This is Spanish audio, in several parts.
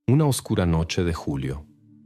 Una oscura noche de julio.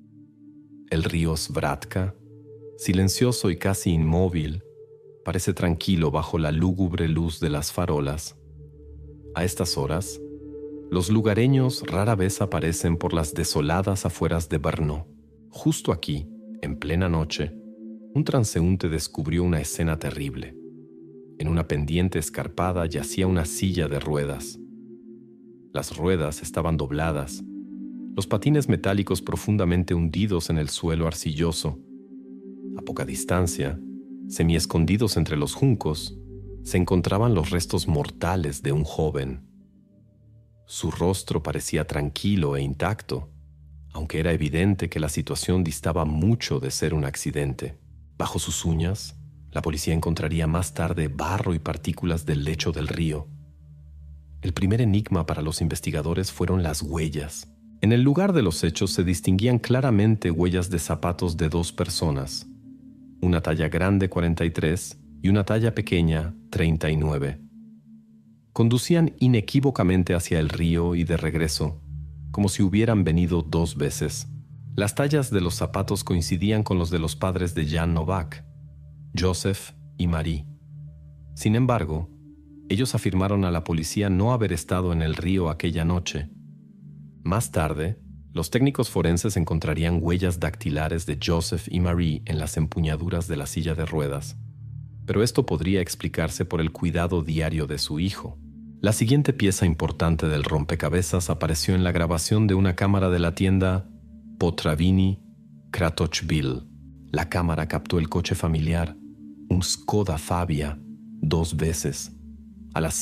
El río Svratka, silencioso y casi inmóvil, parece tranquilo bajo la lúgubre luz de las farolas. A estas horas, los lugareños rara vez aparecen por las desoladas afueras de Brno. Justo aquí, en plena noche, un transeúnte descubrió una escena terrible. En una pendiente escarpada yacía una silla de ruedas. Las ruedas estaban dobladas, los patines metálicos profundamente hundidos en el suelo arcilloso. A poca distancia, semiescondidos entre los juncos, se encontraban los restos mortales de un joven. Su rostro parecía tranquilo e intacto, aunque era evidente que la situación distaba mucho de ser un accidente. Bajo sus uñas, la policía encontraría más tarde barro y partículas del lecho del río. El primer enigma para los investigadores fueron las huellas. En el lugar de los hechos se distinguían claramente huellas de zapatos de dos personas, una talla grande 43 y una talla pequeña 39. Conducían inequívocamente hacia el río y de regreso, como si hubieran venido dos veces. Las tallas de los zapatos coincidían con los de los padres de Jan Novak, Joseph y Marie. Sin embargo, ellos afirmaron a la policía no haber estado en el río aquella noche. Más tarde, los técnicos forenses encontrarían huellas dactilares de Joseph y Marie en las empuñaduras de la silla de ruedas. Pero esto podría explicarse por el cuidado diario de su hijo. La siguiente pieza importante del rompecabezas apareció en la grabación de una cámara de la tienda Potravini Kratochvil. La cámara captó el coche familiar, un Skoda Fabia, dos veces, a las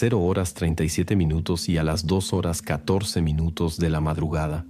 0:37 y a las 2:14 de la madrugada.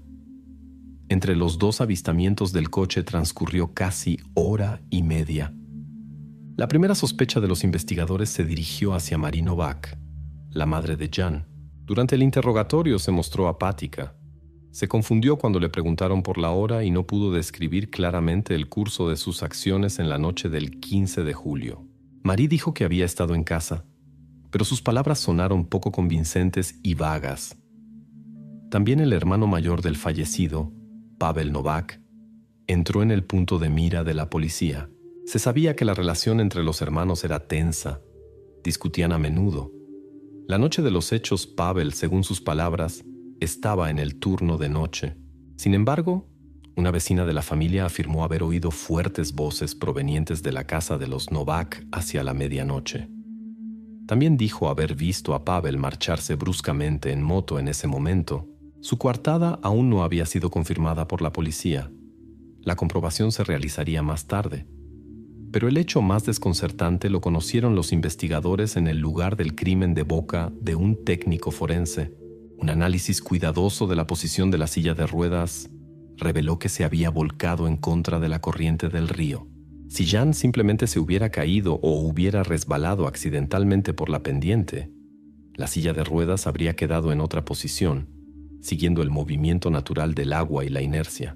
Entre los dos avistamientos del coche transcurrió casi hora y media. La primera sospecha de los investigadores se dirigió hacia Marie Novak, la madre de Jan. Durante el interrogatorio se mostró apática. Se confundió cuando le preguntaron por la hora y no pudo describir claramente el curso de sus acciones en la noche del 15 de julio. Marie dijo que había estado en casa, pero sus palabras sonaron poco convincentes y vagas. También el hermano mayor del fallecido, Pavel Novak, entró en el punto de mira de la policía. Se sabía que la relación entre los hermanos era tensa. Discutían a menudo. La noche de los hechos, Pavel, según sus palabras, estaba en el turno de noche. Sin embargo, una vecina de la familia afirmó haber oído fuertes voces provenientes de la casa de los Novak hacia la medianoche. También dijo haber visto a Pavel marcharse bruscamente en moto en ese momento. Su coartada aún no había sido confirmada por la policía. La comprobación se realizaría más tarde. Pero el hecho más desconcertante lo conocieron los investigadores en el lugar del crimen de boca de un técnico forense. Un análisis cuidadoso de la posición de la silla de ruedas reveló que se había volcado en contra de la corriente del río. Si Jan simplemente se hubiera caído o hubiera resbalado accidentalmente por la pendiente, la silla de ruedas habría quedado en otra posición, siguiendo el movimiento natural del agua y la inercia.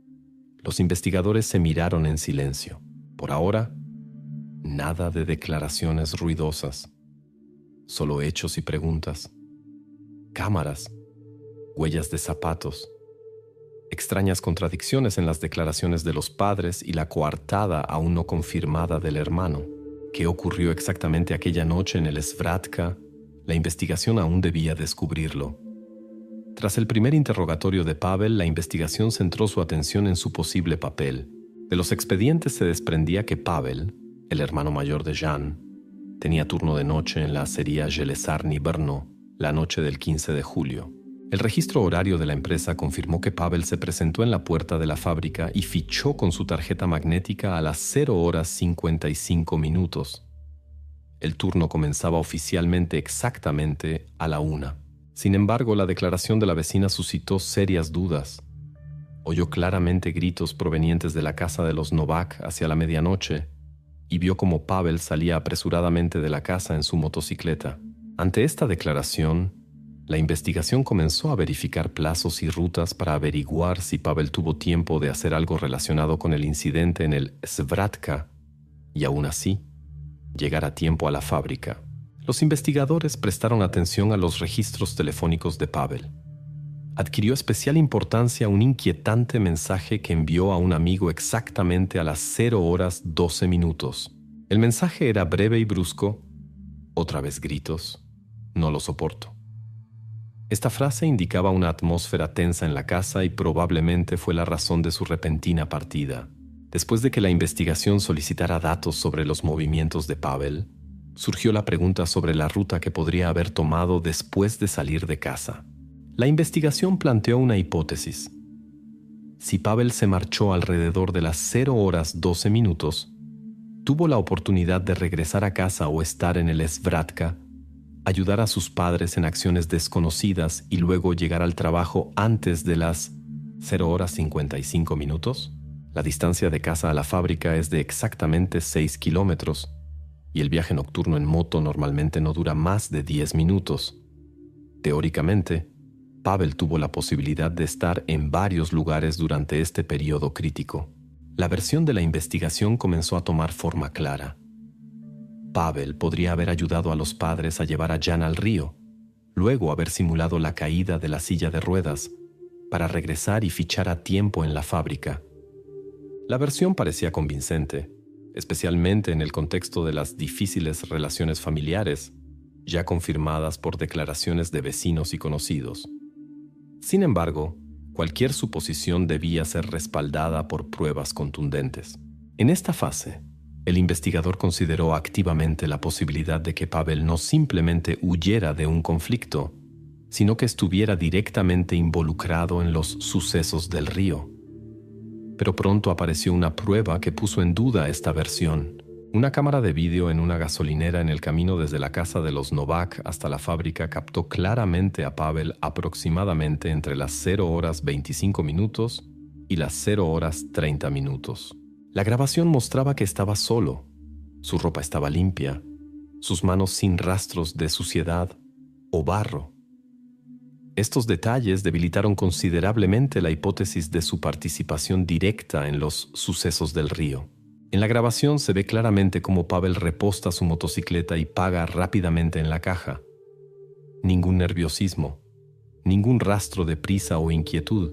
Los investigadores se miraron en silencio. Por ahora, nada de declaraciones ruidosas, solo hechos y preguntas. Cámaras, huellas de zapatos, extrañas contradicciones en las declaraciones de los padres y la coartada aún no confirmada del hermano. ¿Qué ocurrió exactamente aquella noche en el Svratka? La investigación aún debía descubrirlo. Tras el primer interrogatorio de Pavel, la investigación centró su atención en su posible papel. De los expedientes se desprendía que Pavel, el hermano mayor de Jan, tenía turno de noche en la acería Jelezarny Brno la noche del 15 de julio. El registro horario de la empresa confirmó que Pavel se presentó en la puerta de la fábrica y fichó con su tarjeta magnética a las 0:55. El turno comenzaba oficialmente exactamente a la 1. Sin embargo, la declaración de la vecina suscitó serias dudas. Oyó claramente gritos provenientes de la casa de los Novak hacia la medianoche y vio cómo Pavel salía apresuradamente de la casa en su motocicleta. Ante esta declaración, la investigación comenzó a verificar plazos y rutas para averiguar si Pavel tuvo tiempo de hacer algo relacionado con el incidente en el Svratka y aún así, llegar a tiempo a la fábrica. Los investigadores prestaron atención a los registros telefónicos de Pavel. adquirió especial importancia un inquietante mensaje que envió a un amigo exactamente a las 0:12. El mensaje era breve y brusco: otra vez gritos, no lo soporto. Esta frase indicaba una atmósfera tensa en la casa y probablemente fue la razón de su repentina partida. Después de que la investigación solicitara datos sobre los movimientos de Pavel, surgió la pregunta sobre la ruta que podría haber tomado después de salir de casa. La investigación planteó una hipótesis. Si Pavel se marchó alrededor de las 0:12, tuvo la oportunidad de regresar a casa o estar en el Svratka, ayudar a sus padres en acciones desconocidas y luego llegar al trabajo antes de las 0:55. La distancia de casa a la fábrica es de exactamente 6 kilómetros y el viaje nocturno en moto normalmente no dura más de 10 minutos. Teóricamente, Pavel tuvo la posibilidad de estar en varios lugares durante este periodo crítico. La versión de la investigación comenzó a tomar forma clara. Pavel podría haber ayudado a los padres a llevar a Jan al río, luego haber simulado la caída de la silla de ruedas para regresar y fichar a tiempo en la fábrica. La versión parecía convincente, especialmente en el contexto de las difíciles relaciones familiares, ya confirmadas por declaraciones de vecinos y conocidos. Sin embargo, cualquier suposición debía ser respaldada por pruebas contundentes. En esta fase, el investigador consideró activamente la posibilidad de que Pavel no simplemente huyera de un conflicto, sino que estuviera directamente involucrado en los sucesos del río. Pero pronto apareció una prueba que puso en duda esta versión. Una cámara de vídeo en una gasolinera en el camino desde la casa de los Novak hasta la fábrica captó claramente a Pavel aproximadamente entre las 0:25 y las 0:30. La grabación mostraba que estaba solo. Su ropa estaba limpia, sus manos sin rastros de suciedad o barro. Estos detalles debilitaron considerablemente la hipótesis de su participación directa en los sucesos del río. En la grabación se ve claramente cómo Pavel reposta su motocicleta y paga rápidamente en la caja. Ningún nerviosismo, ningún rastro de prisa o inquietud.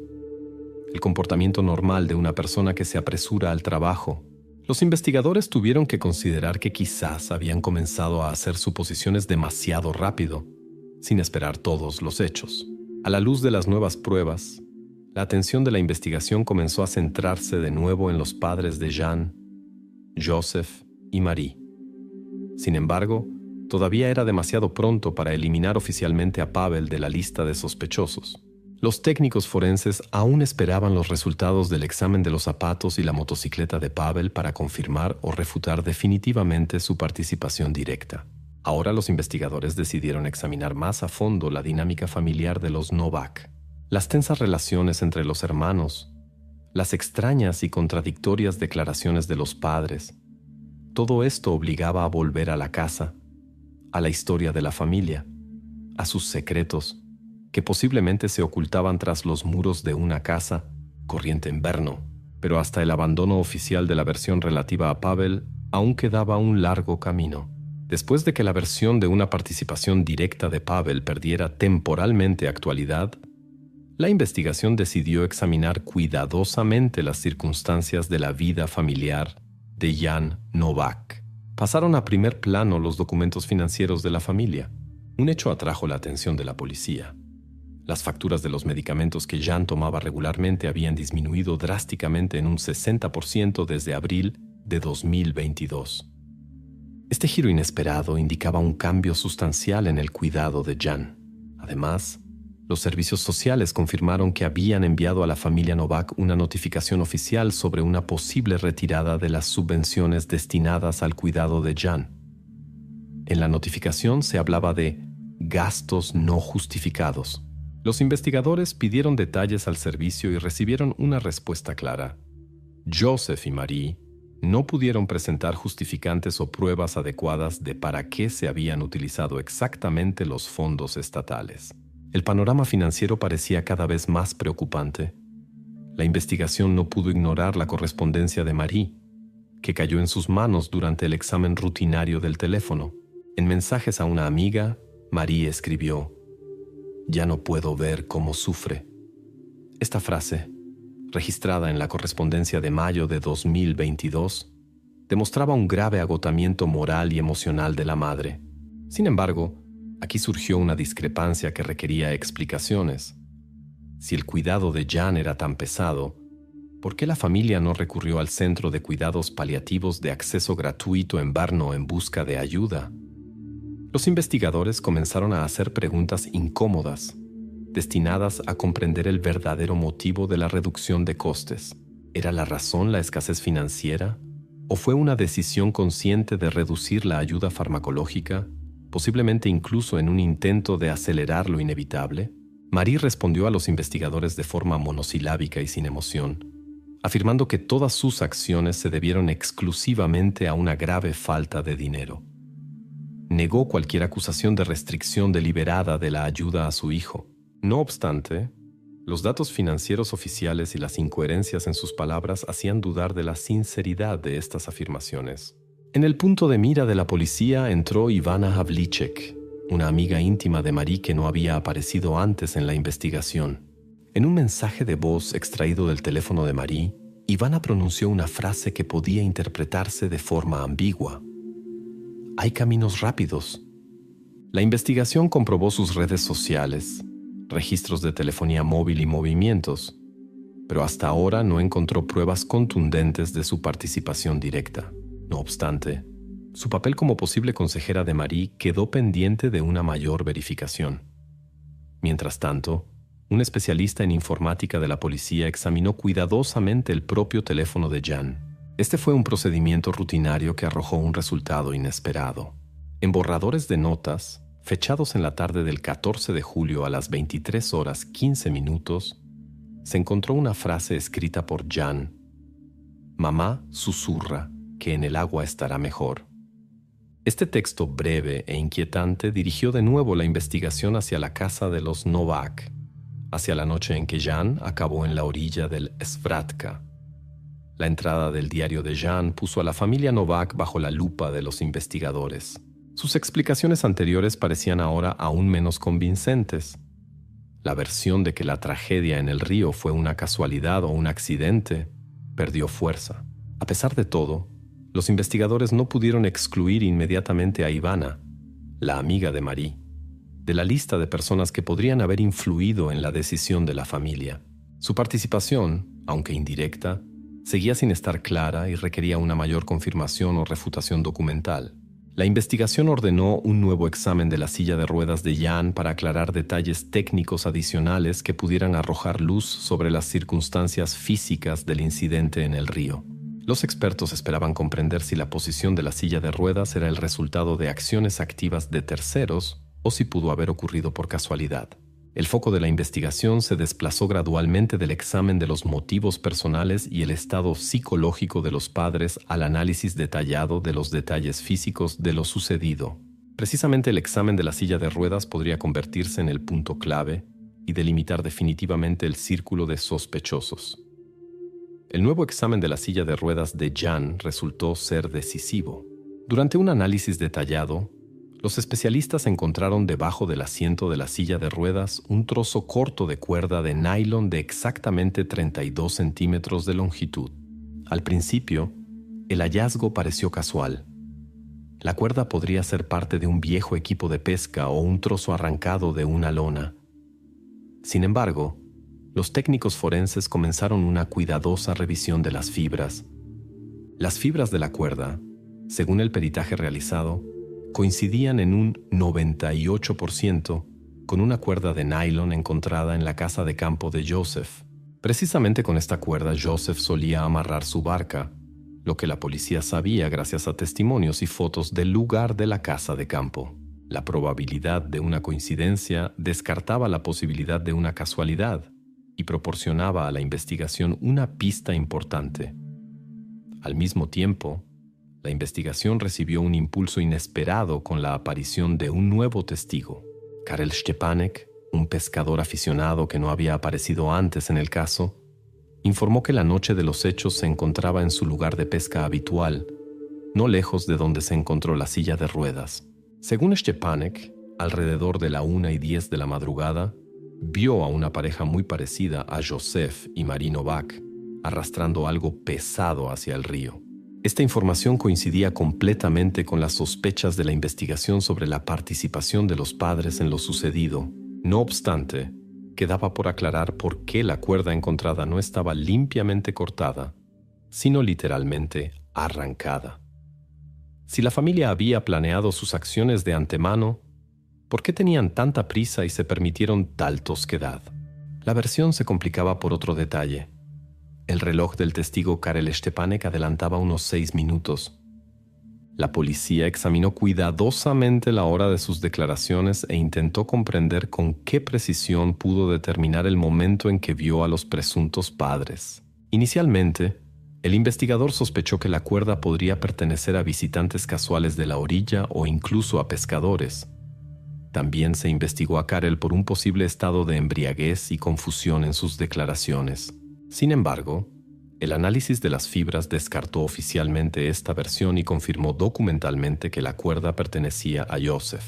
El comportamiento normal de una persona que se apresura al trabajo. Los investigadores tuvieron que considerar que quizás habían comenzado a hacer suposiciones demasiado rápido, sin esperar todos los hechos. A la luz de las nuevas pruebas, la atención de la investigación comenzó a centrarse de nuevo en los padres de Jan, Joseph y Marie. Sin embargo, todavía era demasiado pronto para eliminar oficialmente a Pavel de la lista de sospechosos. Los técnicos forenses aún esperaban los resultados del examen de los zapatos y la motocicleta de Pavel para confirmar o refutar definitivamente su participación directa. Ahora los investigadores decidieron examinar más a fondo la dinámica familiar de los Novak, las tensas relaciones entre los hermanos, las extrañas y contradictorias declaraciones de los padres. Todo esto obligaba a volver a la casa, a la historia de la familia, a sus secretos, que posiblemente se ocultaban tras los muros de una casa, corriente en Brno. Pero hasta el abandono oficial de la versión relativa a Pavel, aún quedaba un largo camino. Después de que la versión de una participación directa de Pavel perdiera temporalmente actualidad, la investigación decidió examinar cuidadosamente las circunstancias de la vida familiar de Jan Novak. Pasaron a primer plano los documentos financieros de la familia. Un hecho atrajo la atención de la policía. Las facturas de los medicamentos que Jan tomaba regularmente habían disminuido drásticamente en un 60% desde abril de 2022. Este giro inesperado indicaba un cambio sustancial en el cuidado de Jan. Además, los servicios sociales confirmaron que habían enviado a la familia Novak una notificación oficial sobre una posible retirada de las subvenciones destinadas al cuidado de Jan. En la notificación se hablaba de gastos no justificados. Los investigadores pidieron detalles al servicio y recibieron una respuesta clara. Joseph y Marie no pudieron presentar justificantes o pruebas adecuadas de para qué se habían utilizado exactamente los fondos estatales. El panorama financiero parecía cada vez más preocupante. La investigación no pudo ignorar la correspondencia de Marie, que cayó en sus manos durante el examen rutinario del teléfono. En mensajes a una amiga, Marie escribió: «Ya no puedo ver cómo sufre. Esta frase, registrada en la correspondencia de mayo de 2022, demostraba un grave agotamiento moral y emocional de la madre. Sin embargo, aquí surgió una discrepancia que requería explicaciones. Si el cuidado de Jan era tan pesado, ¿por qué la familia no recurrió al Centro de Cuidados Paliativos de acceso gratuito en Brno en busca de ayuda? Los investigadores comenzaron a hacer preguntas incómodas, destinadas a comprender el verdadero motivo de la reducción de costes. ¿Era la razón la escasez financiera? ¿O fue una decisión consciente de reducir la ayuda farmacológica, posiblemente incluso en un intento de acelerar lo inevitable? Marie respondió a los investigadores de forma monosilábica y sin emoción, afirmando que todas sus acciones se debieron exclusivamente a una grave falta de dinero. Negó cualquier acusación de restricción deliberada de la ayuda a su hijo. No obstante, los datos financieros oficiales y las incoherencias en sus palabras hacían dudar de la sinceridad de estas afirmaciones. En el punto de mira de la policía entró Ivana Havlicek, una amiga íntima de Marie que no había aparecido antes en la investigación. En un mensaje de voz extraído del teléfono de Marie, Ivana pronunció una frase que podía interpretarse de forma ambigua. «Hay caminos rápidos». La investigación comprobó sus redes sociales, registros de telefonía móvil y movimientos, pero hasta ahora no encontró pruebas contundentes de su participación directa. No obstante, su papel como posible consejera de Marie quedó pendiente de una mayor verificación. Mientras tanto, un especialista en informática de la policía examinó cuidadosamente el propio teléfono de Jan. Este fue un procedimiento rutinario que arrojó un resultado inesperado. En borradores de notas, fechados en la tarde del 14 de julio a las 23 horas 15 minutos, se encontró una frase escrita por Jan. «Mamá susurra que en el agua estará mejor». Este texto breve e inquietante dirigió de nuevo la investigación hacia la casa de los Novak, hacia la noche en que Jan acabó en la orilla del Svratka. La entrada del diario de Jan puso a la familia Novak bajo la lupa de los investigadores. Sus explicaciones anteriores parecían ahora aún menos convincentes. La versión de que la tragedia en el río fue una casualidad o un accidente perdió fuerza. A pesar de todo, los investigadores no pudieron excluir inmediatamente a Ivana, la amiga de Marie, de la lista de personas que podrían haber influido en la decisión de la familia. Su participación, aunque indirecta, seguía sin estar clara y requería una mayor confirmación o refutación documental. La investigación ordenó un nuevo examen de la silla de ruedas de Jan para aclarar detalles técnicos adicionales que pudieran arrojar luz sobre las circunstancias físicas del incidente en el río. Los expertos esperaban comprender si la posición de la silla de ruedas era el resultado de acciones activas de terceros o si pudo haber ocurrido por casualidad. El foco de la investigación se desplazó gradualmente del examen de los motivos personales y el estado psicológico de los padres al análisis detallado de los detalles físicos de lo sucedido. Precisamente el examen de la silla de ruedas podría convertirse en el punto clave y delimitar definitivamente el círculo de sospechosos. El nuevo examen de la silla de ruedas de Jan resultó ser decisivo. Durante un análisis detallado, los especialistas encontraron debajo del asiento de la silla de ruedas un trozo corto de cuerda de nylon de exactamente 32 centímetros de longitud. Al principio, el hallazgo pareció casual. La cuerda podría ser parte de un viejo equipo de pesca o un trozo arrancado de una lona. Sin embargo, los técnicos forenses comenzaron una cuidadosa revisión de las fibras. Las fibras de la cuerda, según el peritaje realizado, coincidían en un 98% con una cuerda de nylon encontrada en la casa de campo de Joseph. Precisamente con esta cuerda Joseph solía amarrar su barca, lo que la policía sabía gracias a testimonios y fotos del lugar de la casa de campo. La probabilidad de una coincidencia descartaba la posibilidad de una casualidad y proporcionaba a la investigación una pista importante. Al mismo tiempo, la investigación recibió un impulso inesperado con la aparición de un nuevo testigo. Karel Stepanek, un pescador aficionado que no había aparecido antes en el caso, informó que la noche de los hechos se encontraba en su lugar de pesca habitual, no lejos de donde se encontró la silla de ruedas. Según Stepanek, alrededor de la 1:10 de la madrugada, vio a una pareja muy parecida a Joseph y Marie Novak arrastrando algo pesado hacia el río. Esta información coincidía completamente con las sospechas de la investigación sobre la participación de los padres en lo sucedido. No obstante, quedaba por aclarar por qué la cuerda encontrada no estaba limpiamente cortada, sino literalmente arrancada. Si la familia había planeado sus acciones de antemano, ¿por qué tenían tanta prisa y se permitieron tal tosquedad? La versión se complicaba por otro detalle. El reloj del testigo Karel Stepanek adelantaba unos 6 minutos. La policía examinó cuidadosamente la hora de sus declaraciones e intentó comprender con qué precisión pudo determinar el momento en que vio a los presuntos padres. Inicialmente, el investigador sospechó que la cuerda podría pertenecer a visitantes casuales de la orilla o incluso a pescadores. También se investigó a Karel por un posible estado de embriaguez y confusión en sus declaraciones. Sin embargo, el análisis de las fibras descartó oficialmente esta versión y confirmó documentalmente que la cuerda pertenecía a Joseph.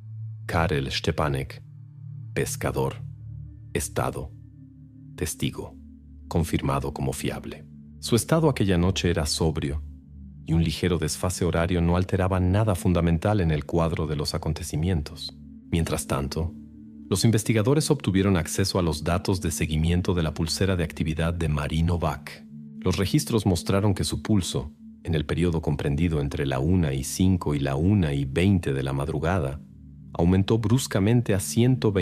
Karel Stepanek, pescador, estado, testigo, confirmado como fiable. Su estado aquella noche era sobrio, y un ligero desfase horario no alteraba nada fundamental en el cuadro de los acontecimientos. Mientras tanto, los investigadores obtuvieron acceso a los datos de seguimiento de la pulsera de actividad de Marie Novak. Los registros mostraron que su pulso, en el periodo comprendido entre la 1:05 y la 1:20 de la madrugada, aumentó bruscamente a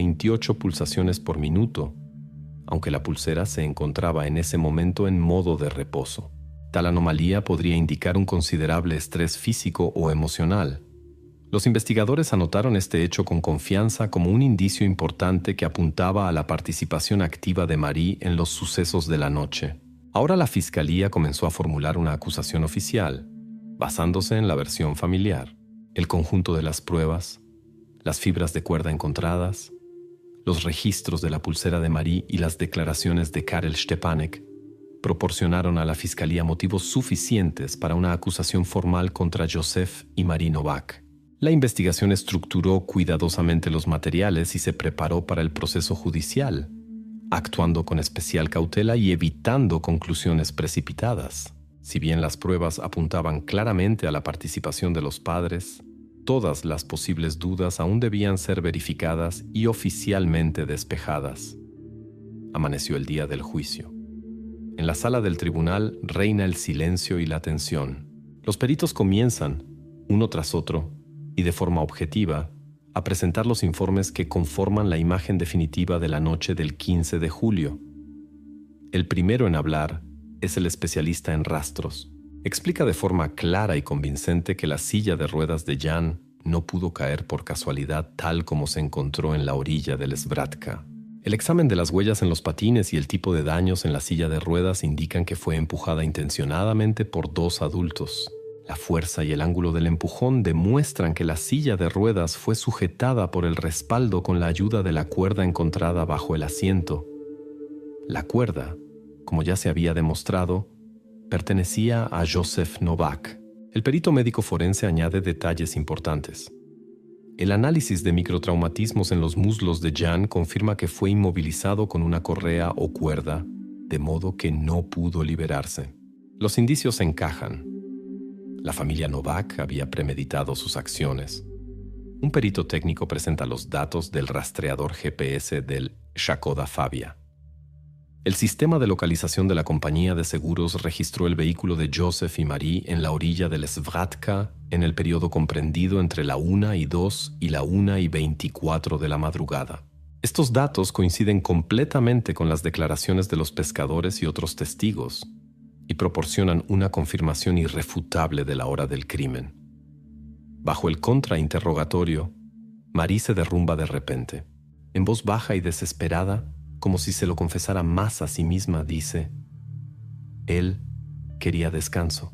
128 pulsaciones por minuto, aunque la pulsera se encontraba en ese momento en modo de reposo. Tal anomalía podría indicar un considerable estrés físico o emocional. Los investigadores anotaron este hecho con confianza como un indicio importante que apuntaba a la participación activa de Marie en los sucesos de la noche. Ahora la fiscalía comenzó a formular una acusación oficial, basándose en la versión familiar, el conjunto de las pruebas, las fibras de cuerda encontradas, los registros de la pulsera de Marie y las declaraciones de Karel Stepanek proporcionaron a la fiscalía motivos suficientes para una acusación formal contra Joseph y Marie Novak. La investigación estructuró cuidadosamente los materiales y se preparó para el proceso judicial, actuando con especial cautela y evitando conclusiones precipitadas. Si bien las pruebas apuntaban claramente a la participación de los padres, todas las posibles dudas aún debían ser verificadas y oficialmente despejadas. Amaneció el día del juicio. En la sala del tribunal reina el silencio y la tensión. Los peritos comienzan, uno tras otro, y de forma objetiva, a presentar los informes que conforman la imagen definitiva de la noche del 15 de julio. El primero en hablar es el especialista en rastros. Explica de forma clara y convincente que la silla de ruedas de Jan no pudo caer por casualidad tal como se encontró en la orilla del Svratka. El examen de las huellas en los patines y el tipo de daños en la silla de ruedas indican que fue empujada intencionadamente por 2 adultos. La fuerza y el ángulo del empujón demuestran que la silla de ruedas fue sujetada por el respaldo con la ayuda de la cuerda encontrada bajo el asiento. La cuerda, como ya se había demostrado, pertenecía a Joseph Novak. El perito médico forense añade detalles importantes. El análisis de microtraumatismos en los muslos de Jan confirma que fue inmovilizado con una correa o cuerda, de modo que no pudo liberarse. Los indicios encajan. La familia Novak había premeditado sus acciones. Un perito técnico presenta los datos del rastreador GPS del Škoda Fabia. El sistema de localización de la compañía de seguros registró el vehículo de Joseph y Marie en la orilla del Svratka en el periodo comprendido entre la 1:02 y la 1:24 de la madrugada. Estos datos coinciden completamente con las declaraciones de los pescadores y otros testigos y proporcionan una confirmación irrefutable de la hora del crimen. Bajo el contrainterrogatorio, Marie se derrumba de repente. En voz baja y desesperada, como si se lo confesara más a sí misma, dice: él quería descanso.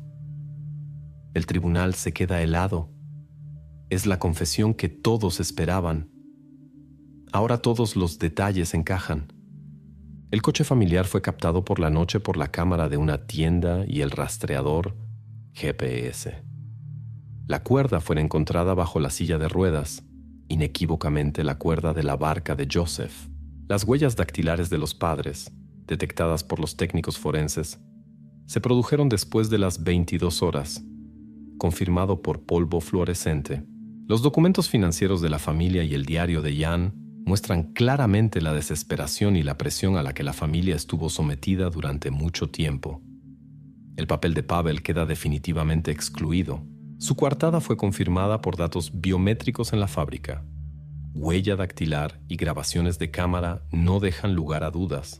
El tribunal se queda helado. Es la confesión que todos esperaban. Ahora todos los detalles encajan. El coche familiar fue captado por la noche por la cámara de una tienda y el rastreador GPS. La cuerda fue encontrada bajo la silla de ruedas, inequívocamente la cuerda de la barca de Joseph. Las huellas dactilares de los padres, detectadas por los técnicos forenses, se produjeron después de las 22 horas, confirmado por polvo fluorescente. Los documentos financieros de la familia y el diario de Jan muestran claramente la desesperación y la presión a la que la familia estuvo sometida durante mucho tiempo. El papel de Pavel queda definitivamente excluido. Su coartada fue confirmada por datos biométricos en la fábrica. Huella dactilar y grabaciones de cámara no dejan lugar a dudas.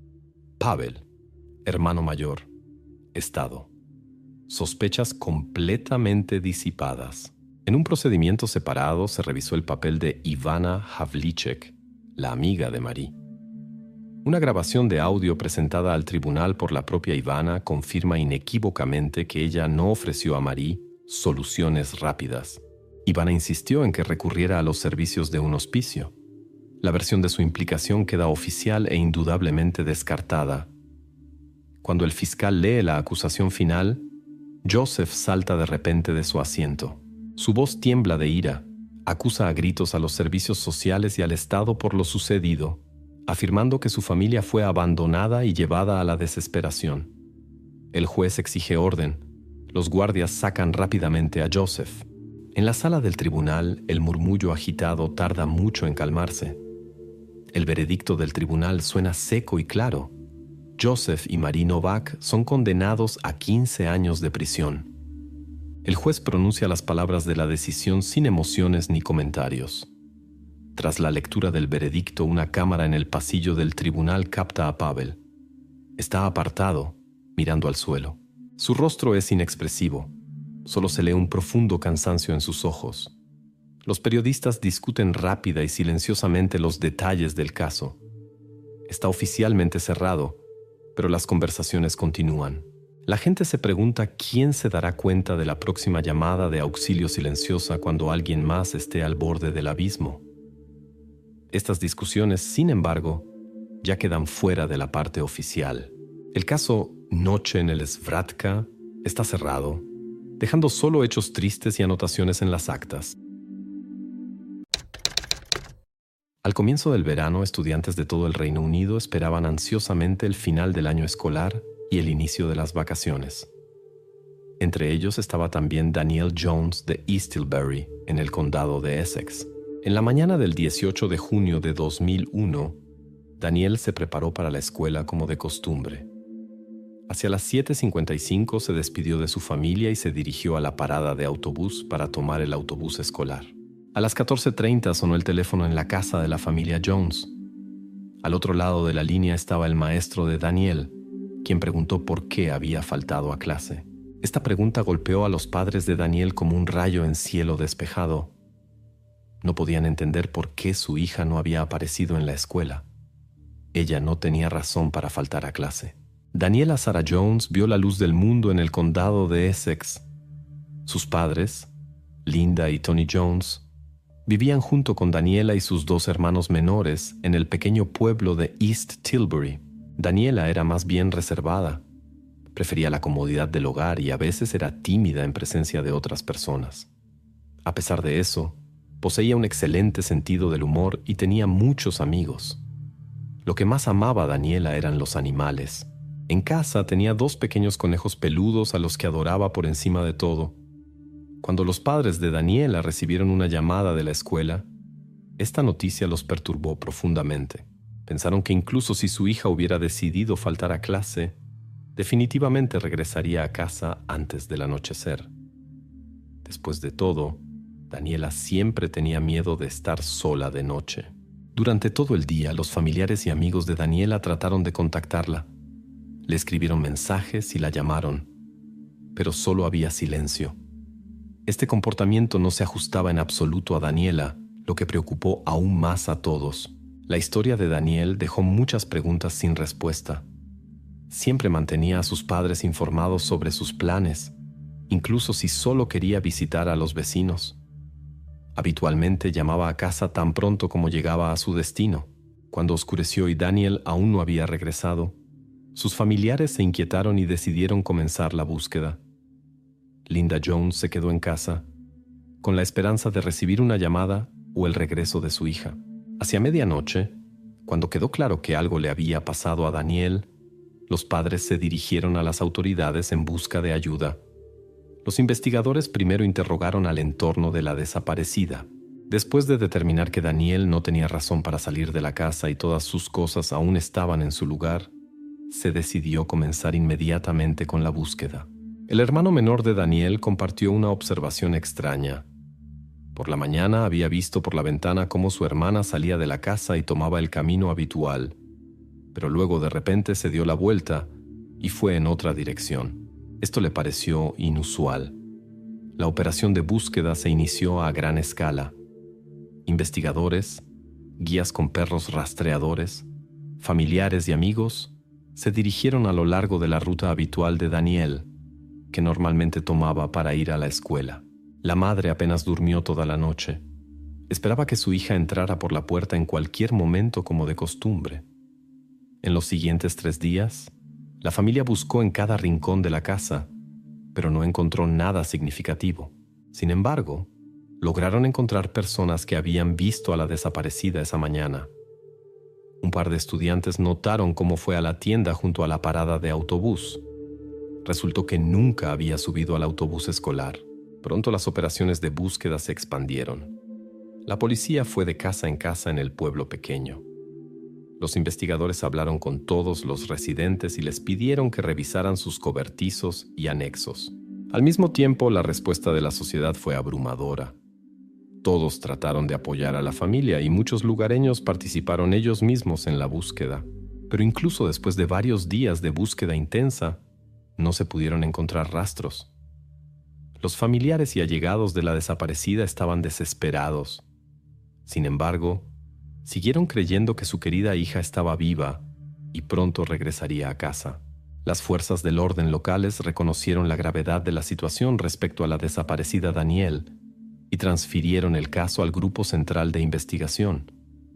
Pavel, hermano mayor, estado. Sospechas completamente disipadas. En un procedimiento separado se revisó el papel de Ivana Havlicek, la amiga de Marie. Una grabación de audio presentada al tribunal por la propia Ivana confirma inequívocamente que ella no ofreció a Marie soluciones rápidas. Ivana insistió en que recurriera a los servicios de un hospicio. La versión de su implicación queda oficial e indudablemente descartada. Cuando el fiscal lee la acusación final, Joseph salta de repente de su asiento. Su voz tiembla de ira, acusa a gritos a los servicios sociales y al Estado por lo sucedido, afirmando que su familia fue abandonada y llevada a la desesperación. El juez exige orden. Los guardias sacan rápidamente a Joseph. En la sala del tribunal, el murmullo agitado tarda mucho en calmarse. El veredicto del tribunal suena seco y claro. Joseph y Marie Novak son condenados a 15 años de prisión. El juez pronuncia las palabras de la decisión sin emociones ni comentarios. Tras la lectura del veredicto, una cámara en el pasillo del tribunal capta a Pavel. Está apartado, mirando al suelo. Su rostro es inexpresivo. Solo se lee un profundo cansancio en sus ojos. Los periodistas discuten rápida y silenciosamente los detalles del caso. Está oficialmente cerrado, pero las conversaciones continúan. La gente se pregunta quién se dará cuenta de la próxima llamada de auxilio silenciosa cuando alguien más esté al borde del abismo. Estas discusiones, sin embargo, ya quedan fuera de la parte oficial. El caso Noche en el Svratka está cerrado, dejando solo hechos tristes y anotaciones en las actas. Al comienzo del verano, estudiantes de todo el Reino Unido esperaban ansiosamente el final del año escolar y el inicio de las vacaciones. Entre ellos estaba también Danielle Jones de East Tilbury, en el condado de Essex. En la mañana del 18 de junio de 2001, Danielle se preparó para la escuela como de costumbre. Hacia las 7:55 se despidió de su familia y se dirigió a la parada de autobús para tomar el autobús escolar. A las 14:30 sonó el teléfono en la casa de la familia Jones. Al otro lado de la línea estaba el maestro de Danielle, quien preguntó por qué había faltado a clase. Esta pregunta golpeó a los padres de Danielle como un rayo en cielo despejado. No podían entender por qué su hija no había aparecido en la escuela. Ella no tenía razón para faltar a clase. Daniela Sarah Jones vio la luz del mundo en el condado de Essex. Sus padres, Linda y Tony Jones, vivían junto con Daniela y sus dos hermanos menores en el pequeño pueblo de East Tilbury. Daniela era más bien reservada. Prefería la comodidad del hogar y a veces era tímida en presencia de otras personas. A pesar de eso, poseía un excelente sentido del humor y tenía muchos amigos. Lo que más amaba a Daniela eran los animales. En casa tenía 2 pequeños conejos peludos a los que adoraba por encima de todo. Cuando los padres de Daniela recibieron una llamada de la escuela, esta noticia los perturbó profundamente. Pensaron que incluso si su hija hubiera decidido faltar a clase, definitivamente regresaría a casa antes del anochecer. Después de todo, Daniela siempre tenía miedo de estar sola de noche. Durante todo el día, los familiares y amigos de Daniela trataron de contactarla. Le escribieron mensajes y la llamaron, pero solo había silencio. Este comportamiento no se ajustaba en absoluto a Daniela, lo que preocupó aún más a todos. La historia de Danielle dejó muchas preguntas sin respuesta. Siempre mantenía a sus padres informados sobre sus planes, incluso si solo quería visitar a los vecinos. Habitualmente llamaba a casa tan pronto como llegaba a su destino. Cuando oscureció y Danielle aún no había regresado, sus familiares se inquietaron y decidieron comenzar la búsqueda. Linda Jones se quedó en casa, con la esperanza de recibir una llamada o el regreso de su hija. Hacia medianoche, Cuando quedó claro que algo le había pasado a Daniel, los padres se dirigieron a las autoridades en busca de ayuda. Los investigadores primero interrogaron al entorno de la desaparecida. Después de determinar que Daniel no tenía razón para salir de la casa y todas sus cosas aún estaban en su lugar, se decidió comenzar inmediatamente con la búsqueda. El hermano menor de Daniel compartió una observación extraña. Por la mañana había visto por la ventana cómo su hermana salía de la casa y tomaba el camino habitual, pero luego de repente se dio la vuelta y fue en otra dirección. Esto le pareció inusual. La operación de búsqueda se inició a gran escala. Investigadores, guías con perros rastreadores, familiares y amigos se dirigieron a lo largo de la ruta habitual de Daniel, que normalmente tomaba para ir a la escuela. La madre apenas durmió toda la noche. Esperaba que su hija entrara por la puerta en cualquier momento como de costumbre. En los siguientes 3 días, la familia buscó en cada rincón de la casa, pero no encontró nada significativo. Sin embargo, lograron encontrar personas que habían visto a la desaparecida esa mañana. Un par de estudiantes notaron cómo fue a la tienda junto a la parada de autobús. Resultó que nunca había subido al autobús escolar. Pronto las operaciones de búsqueda se expandieron. La policía fue de casa en casa en el pueblo pequeño. Los investigadores hablaron con todos los residentes y les pidieron que revisaran sus cobertizos y anexos. Al mismo tiempo, la respuesta de la sociedad fue abrumadora. Todos trataron de apoyar a la familia y muchos lugareños participaron ellos mismos en la búsqueda. Pero incluso después de varios días de búsqueda intensa, no se pudieron encontrar rastros. Los familiares y allegados de la desaparecida estaban desesperados. Sin embargo, siguieron creyendo que su querida hija estaba viva y pronto regresaría a casa. Las fuerzas del orden locales reconocieron la gravedad de la situación respecto a la desaparecida Daniel y transfirieron el caso al Grupo Central de Investigación.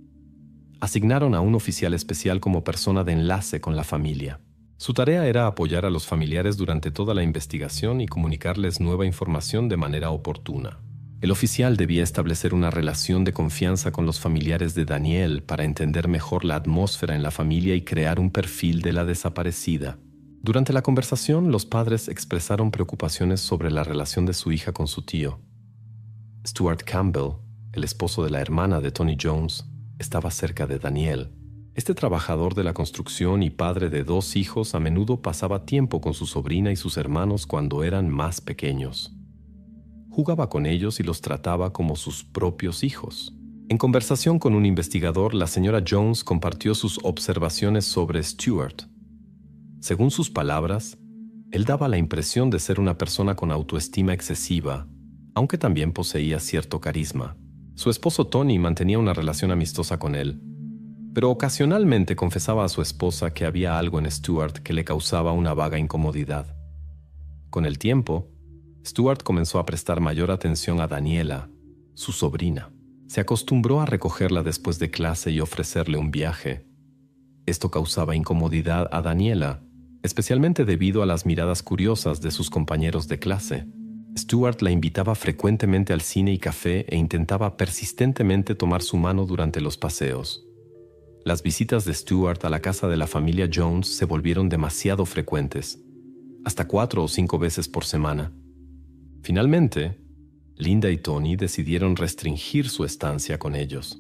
Asignaron a un oficial especial como persona de enlace con la familia. Su tarea era apoyar a los familiares durante toda la investigación y comunicarles nueva información de manera oportuna. El oficial debía establecer una relación de confianza con los familiares de Daniel para entender mejor la atmósfera en la familia y crear un perfil de la desaparecida. Durante la conversación, los padres expresaron preocupaciones sobre la relación de su hija con su tío. Stuart Campbell, el esposo de la hermana de Tony Jones, estaba cerca de Daniel. Este trabajador de la construcción y padre de 2 hijos a menudo pasaba tiempo con su sobrina y sus hermanos cuando eran más pequeños. Jugaba con ellos y los trataba como sus propios hijos. En conversación con un investigador, la señora Jones compartió sus observaciones sobre Stuart. Según sus palabras, él daba la impresión de ser una persona con autoestima excesiva, aunque también poseía cierto carisma. Su esposo Tony mantenía una relación amistosa con él, pero ocasionalmente confesaba a su esposa que había algo en Stuart que le causaba una vaga incomodidad. Con el tiempo, Stuart comenzó a prestar mayor atención a Daniela, su sobrina. Se acostumbró a recogerla después de clase y ofrecerle un viaje. Esto causaba incomodidad a Daniela, especialmente debido a las miradas curiosas de sus compañeros de clase. Stuart la invitaba frecuentemente al cine y café e intentaba persistentemente tomar su mano durante los paseos. Las visitas de Stuart a la casa de la familia Jones se volvieron demasiado frecuentes, hasta 4 o 5 veces por semana. Finalmente, Linda y Tony decidieron restringir su estancia con ellos.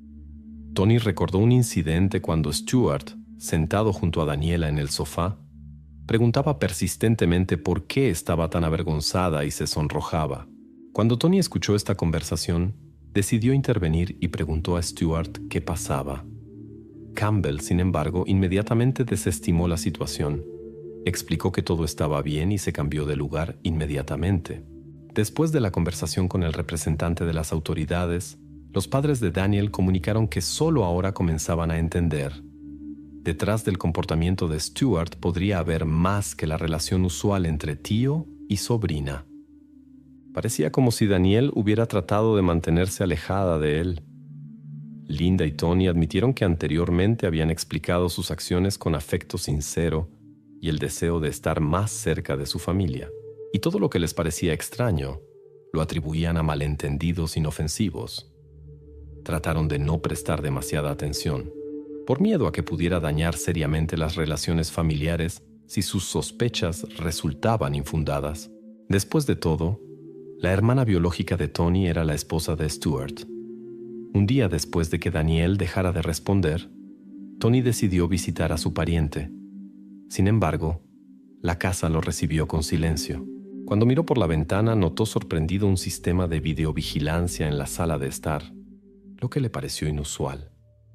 Tony recordó un incidente cuando Stuart, sentado junto a Daniela en el sofá, preguntaba persistentemente por qué estaba tan avergonzada y se sonrojaba. Cuando Tony escuchó esta conversación, decidió intervenir y preguntó a Stuart qué pasaba. Campbell, sin embargo, inmediatamente desestimó la situación. Explicó que todo estaba bien y se cambió de lugar inmediatamente. Después de la conversación con el representante de las autoridades, los padres de Daniel comunicaron que solo ahora comenzaban a entender. Detrás del comportamiento de Stuart podría haber más que la relación usual entre tío y sobrina. Parecía como si Daniel hubiera tratado de mantenerse alejada de él. Linda y Tony admitieron que anteriormente habían explicado sus acciones con afecto sincero y el deseo de estar más cerca de su familia. Y todo lo que les parecía extraño lo atribuían a malentendidos inofensivos. Trataron de no prestar demasiada atención. por miedo a que pudiera dañar seriamente las relaciones familiares si sus sospechas resultaban infundadas. Después de todo, la hermana biológica de Tony era la esposa de Stuart. Un día después de que Danielle dejara de responder, Tony decidió visitar a su pariente. Sin embargo, la casa lo recibió con silencio. Cuando miró por la ventana, notó sorprendido un sistema de videovigilancia en la sala de estar, lo que le pareció inusual.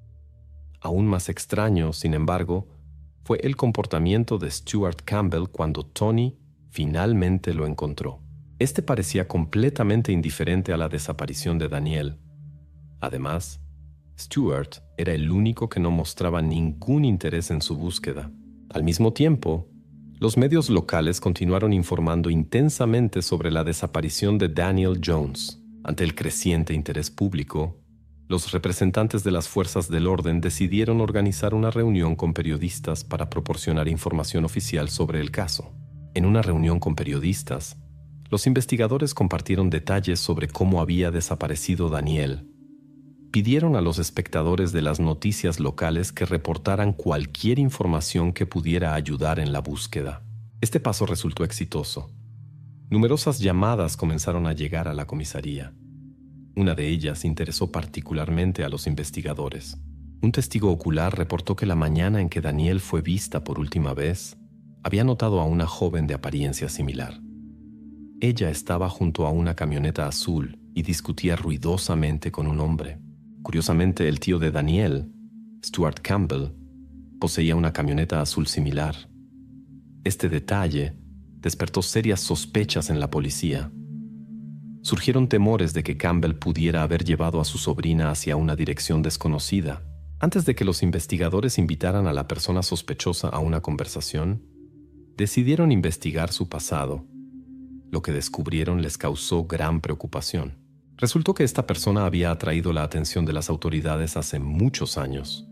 Aún más extraño, sin embargo, fue el comportamiento de Stuart Campbell cuando Tony finalmente lo encontró. Este parecía completamente indiferente a la desaparición de Danielle. Además, Stuart era el único que no mostraba ningún interés en su búsqueda. Al mismo tiempo, los medios locales continuaron informando intensamente sobre la desaparición de Danielle Jones. Ante el creciente interés público, los representantes de las fuerzas del orden decidieron organizar una reunión con periodistas para proporcionar información oficial sobre el caso. En una reunión con periodistas, los investigadores compartieron detalles sobre cómo había desaparecido Danielle. Pidieron a los espectadores de las noticias locales que reportaran cualquier información que pudiera ayudar en la búsqueda. Este paso resultó exitoso. Numerosas llamadas comenzaron a llegar a la comisaría. Una de ellas interesó particularmente a los investigadores. Un testigo ocular reportó que la mañana en que Danielle fue vista por última vez, había notado a una joven de apariencia similar. Ella estaba junto a una camioneta azul y discutía ruidosamente con un hombre. Curiosamente, el tío de Danielle, Stuart Campbell, poseía una camioneta azul similar. Este detalle despertó serias sospechas en la policía. Surgieron temores de que Campbell pudiera haber llevado a su sobrina hacia una dirección desconocida. Antes de que los investigadores invitaran a la persona sospechosa a una conversación, decidieron investigar su pasado. Lo que descubrieron les causó gran preocupación. Resultó que esta persona había atraído la atención de las autoridades hace muchos años.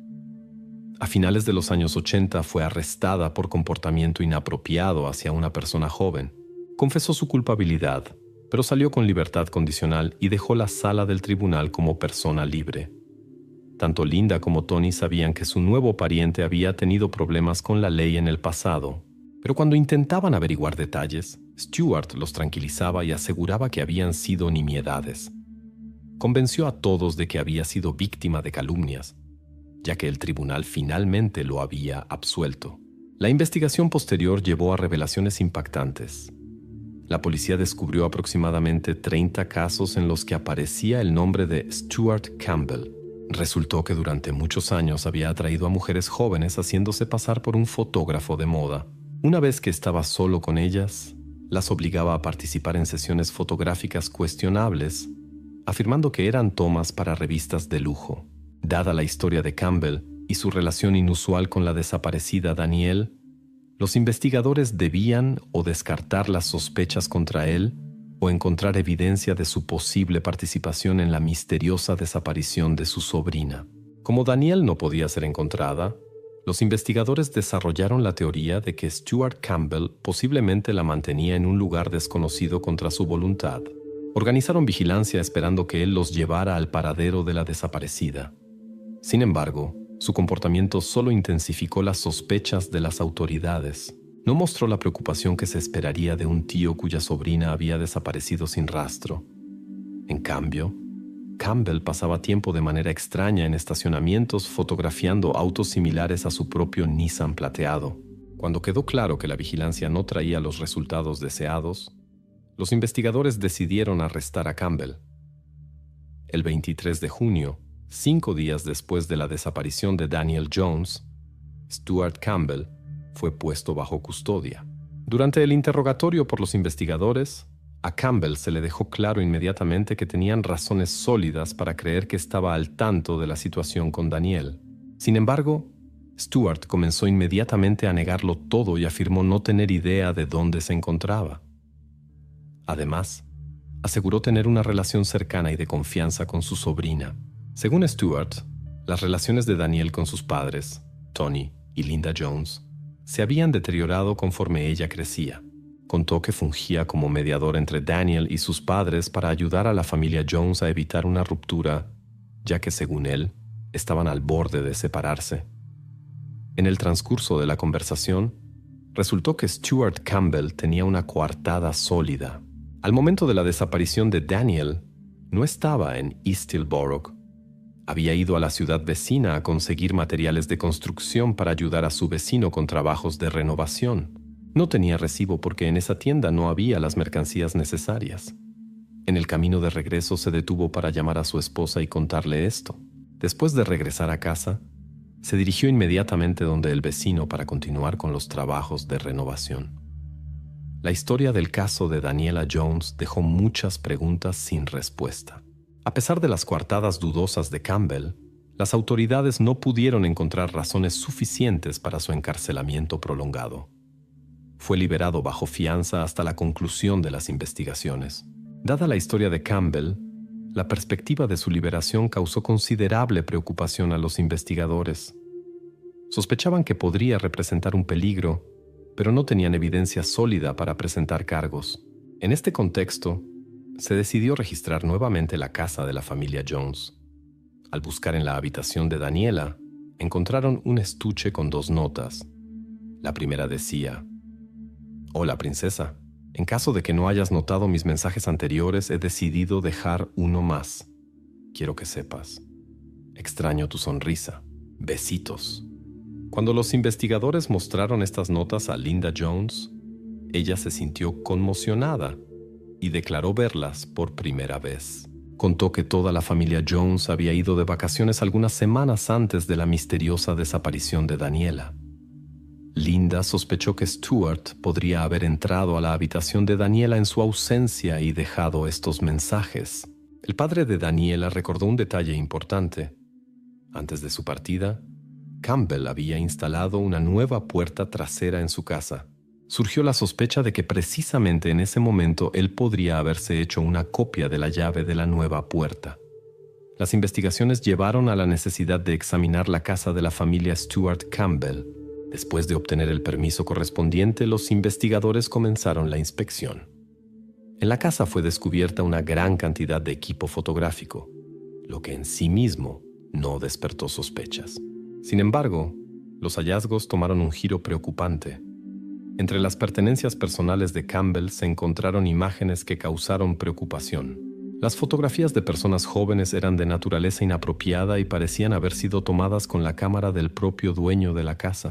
A finales de los años 80 fue arrestada por comportamiento inapropiado hacia una persona joven. Confesó su culpabilidad, pero salió con libertad condicional y dejó la sala del tribunal como persona libre. Tanto Linda como Tony sabían que su nuevo pariente había tenido problemas con la ley en el pasado, pero cuando intentaban averiguar detalles, Stuart los tranquilizaba y aseguraba que habían sido nimiedades. Convenció a todos de que había sido víctima de calumnias, ya que el tribunal finalmente lo había absuelto. La investigación posterior llevó a revelaciones impactantes. La policía descubrió aproximadamente 30 casos en los que aparecía el nombre de Stuart Campbell. Resultó que durante muchos años había atraído a mujeres jóvenes haciéndose pasar por un fotógrafo de moda. Una vez que estaba solo con ellas, las obligaba a participar en sesiones fotográficas cuestionables, afirmando que eran tomas para revistas de lujo. Dada la historia de Campbell y su relación inusual con la desaparecida Danielle, los investigadores debían o descartar las sospechas contra él o encontrar evidencia de su posible participación en la misteriosa desaparición de su sobrina. Como Danielle no podía ser encontrada, los investigadores desarrollaron la teoría de que Stuart Campbell posiblemente la mantenía en un lugar desconocido contra su voluntad. Organizaron vigilancia esperando que él los llevara al paradero de la desaparecida. Sin embargo, su comportamiento solo intensificó las sospechas de las autoridades. No mostró la preocupación que se esperaría de un tío cuya sobrina había desaparecido sin rastro. En cambio, Campbell pasaba tiempo de manera extraña en estacionamientos fotografiando autos similares a su propio Nissan plateado. Cuando quedó claro que la vigilancia no traía los resultados deseados, los investigadores decidieron arrestar a Campbell. El 23 de junio, 5 días después de la desaparición de Danielle Jones, Stuart Campbell fue puesto bajo custodia. Durante el interrogatorio por los investigadores, a Campbell se le dejó claro inmediatamente que tenían razones sólidas para creer que estaba al tanto de la situación con Danielle. Sin embargo, Stuart comenzó inmediatamente a negarlo todo y afirmó no tener idea de dónde se encontraba. Además, aseguró tener una relación cercana y de confianza con su sobrina. Según Stuart, las relaciones de Danielle con sus padres, Tony y Linda Jones, se habían deteriorado conforme ella crecía. Contó que fungía como mediador entre Danielle y sus padres para ayudar a la familia Jones a evitar una ruptura, ya que según él, estaban al borde de separarse. En el transcurso de la conversación, resultó que Stuart Campbell tenía una coartada sólida. Al momento de la desaparición de Daniel, no estaba en East Tilborough. Había ido a la ciudad vecina a conseguir materiales de construcción para ayudar a su vecino con trabajos de renovación. No tenía recibo porque en esa tienda no había las mercancías necesarias. En el camino de regreso se detuvo para llamar a su esposa y contarle esto. Después de regresar a casa, se dirigió inmediatamente donde el vecino para continuar con los trabajos de renovación. La historia del caso de Daniela Jones dejó muchas preguntas sin respuesta. A pesar de las coartadas dudosas de Campbell, las autoridades no pudieron encontrar razones suficientes para su encarcelamiento prolongado. Fue liberado bajo fianza hasta la conclusión de las investigaciones. Dada la historia de Campbell, la perspectiva de su liberación causó considerable preocupación a los investigadores. Sospechaban que podría representar un peligro, pero no tenían evidencia sólida para presentar cargos. En este contexto, se decidió registrar nuevamente la casa de la familia Jones. Al buscar en la habitación de Daniela, encontraron un estuche con 2 notas. La primera decía: «Hola, princesa. En caso de que no hayas notado mis mensajes anteriores, he decidido dejar uno más. Quiero que sepas. Extraño tu sonrisa. Besitos». Cuando los investigadores mostraron estas notas a Linda Jones, ella se sintió conmocionada y declaró verlas por primera vez. Contó que toda la familia Jones había ido de vacaciones algunas semanas antes de la misteriosa desaparición de Daniela. Linda sospechó que Stuart podría haber entrado a la habitación de Daniela en su ausencia y dejado estos mensajes. El padre de Daniela recordó un detalle importante. Antes de su partida, Campbell había instalado una nueva puerta trasera en su casa. Surgió la sospecha de que precisamente en ese momento él podría haberse hecho una copia de la llave de la nueva puerta. Las investigaciones llevaron a la necesidad de examinar la casa de la familia Stuart Campbell. Después de obtener el permiso correspondiente, los investigadores comenzaron la inspección. En la casa fue descubierta una gran cantidad de equipo fotográfico, lo que en sí mismo no despertó sospechas. Sin embargo, los hallazgos tomaron un giro preocupante. Entre las pertenencias personales de Campbell se encontraron imágenes que causaron preocupación. Las fotografías de personas jóvenes eran de naturaleza inapropiada y parecían haber sido tomadas con la cámara del propio dueño de la casa.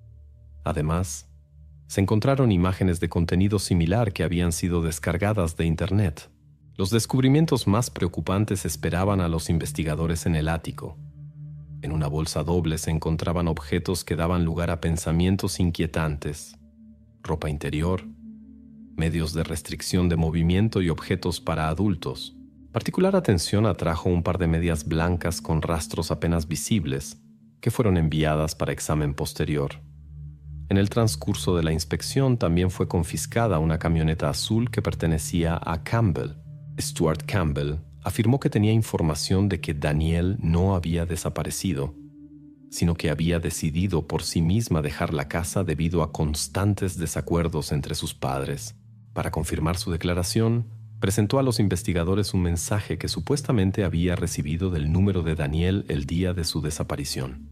Además, se encontraron imágenes de contenido similar que habían sido descargadas de Internet. Los descubrimientos más preocupantes esperaban a los investigadores en el ático. En una bolsa doble se encontraban objetos que daban lugar a pensamientos inquietantes: ropa interior, medios de restricción de movimiento y objetos para adultos. Particular atención atrajo un par de medias blancas con rastros apenas visibles que fueron enviadas para examen posterior. En el transcurso de la inspección también fue confiscada una camioneta azul que pertenecía a Campbell. Stuart Campbell afirmó que tenía información de que Daniel no había desaparecido, sino que había decidido por sí misma dejar la casa debido a constantes desacuerdos entre sus padres. Para confirmar su declaración, presentó a los investigadores un mensaje que supuestamente había recibido del número de Daniel el día de su desaparición.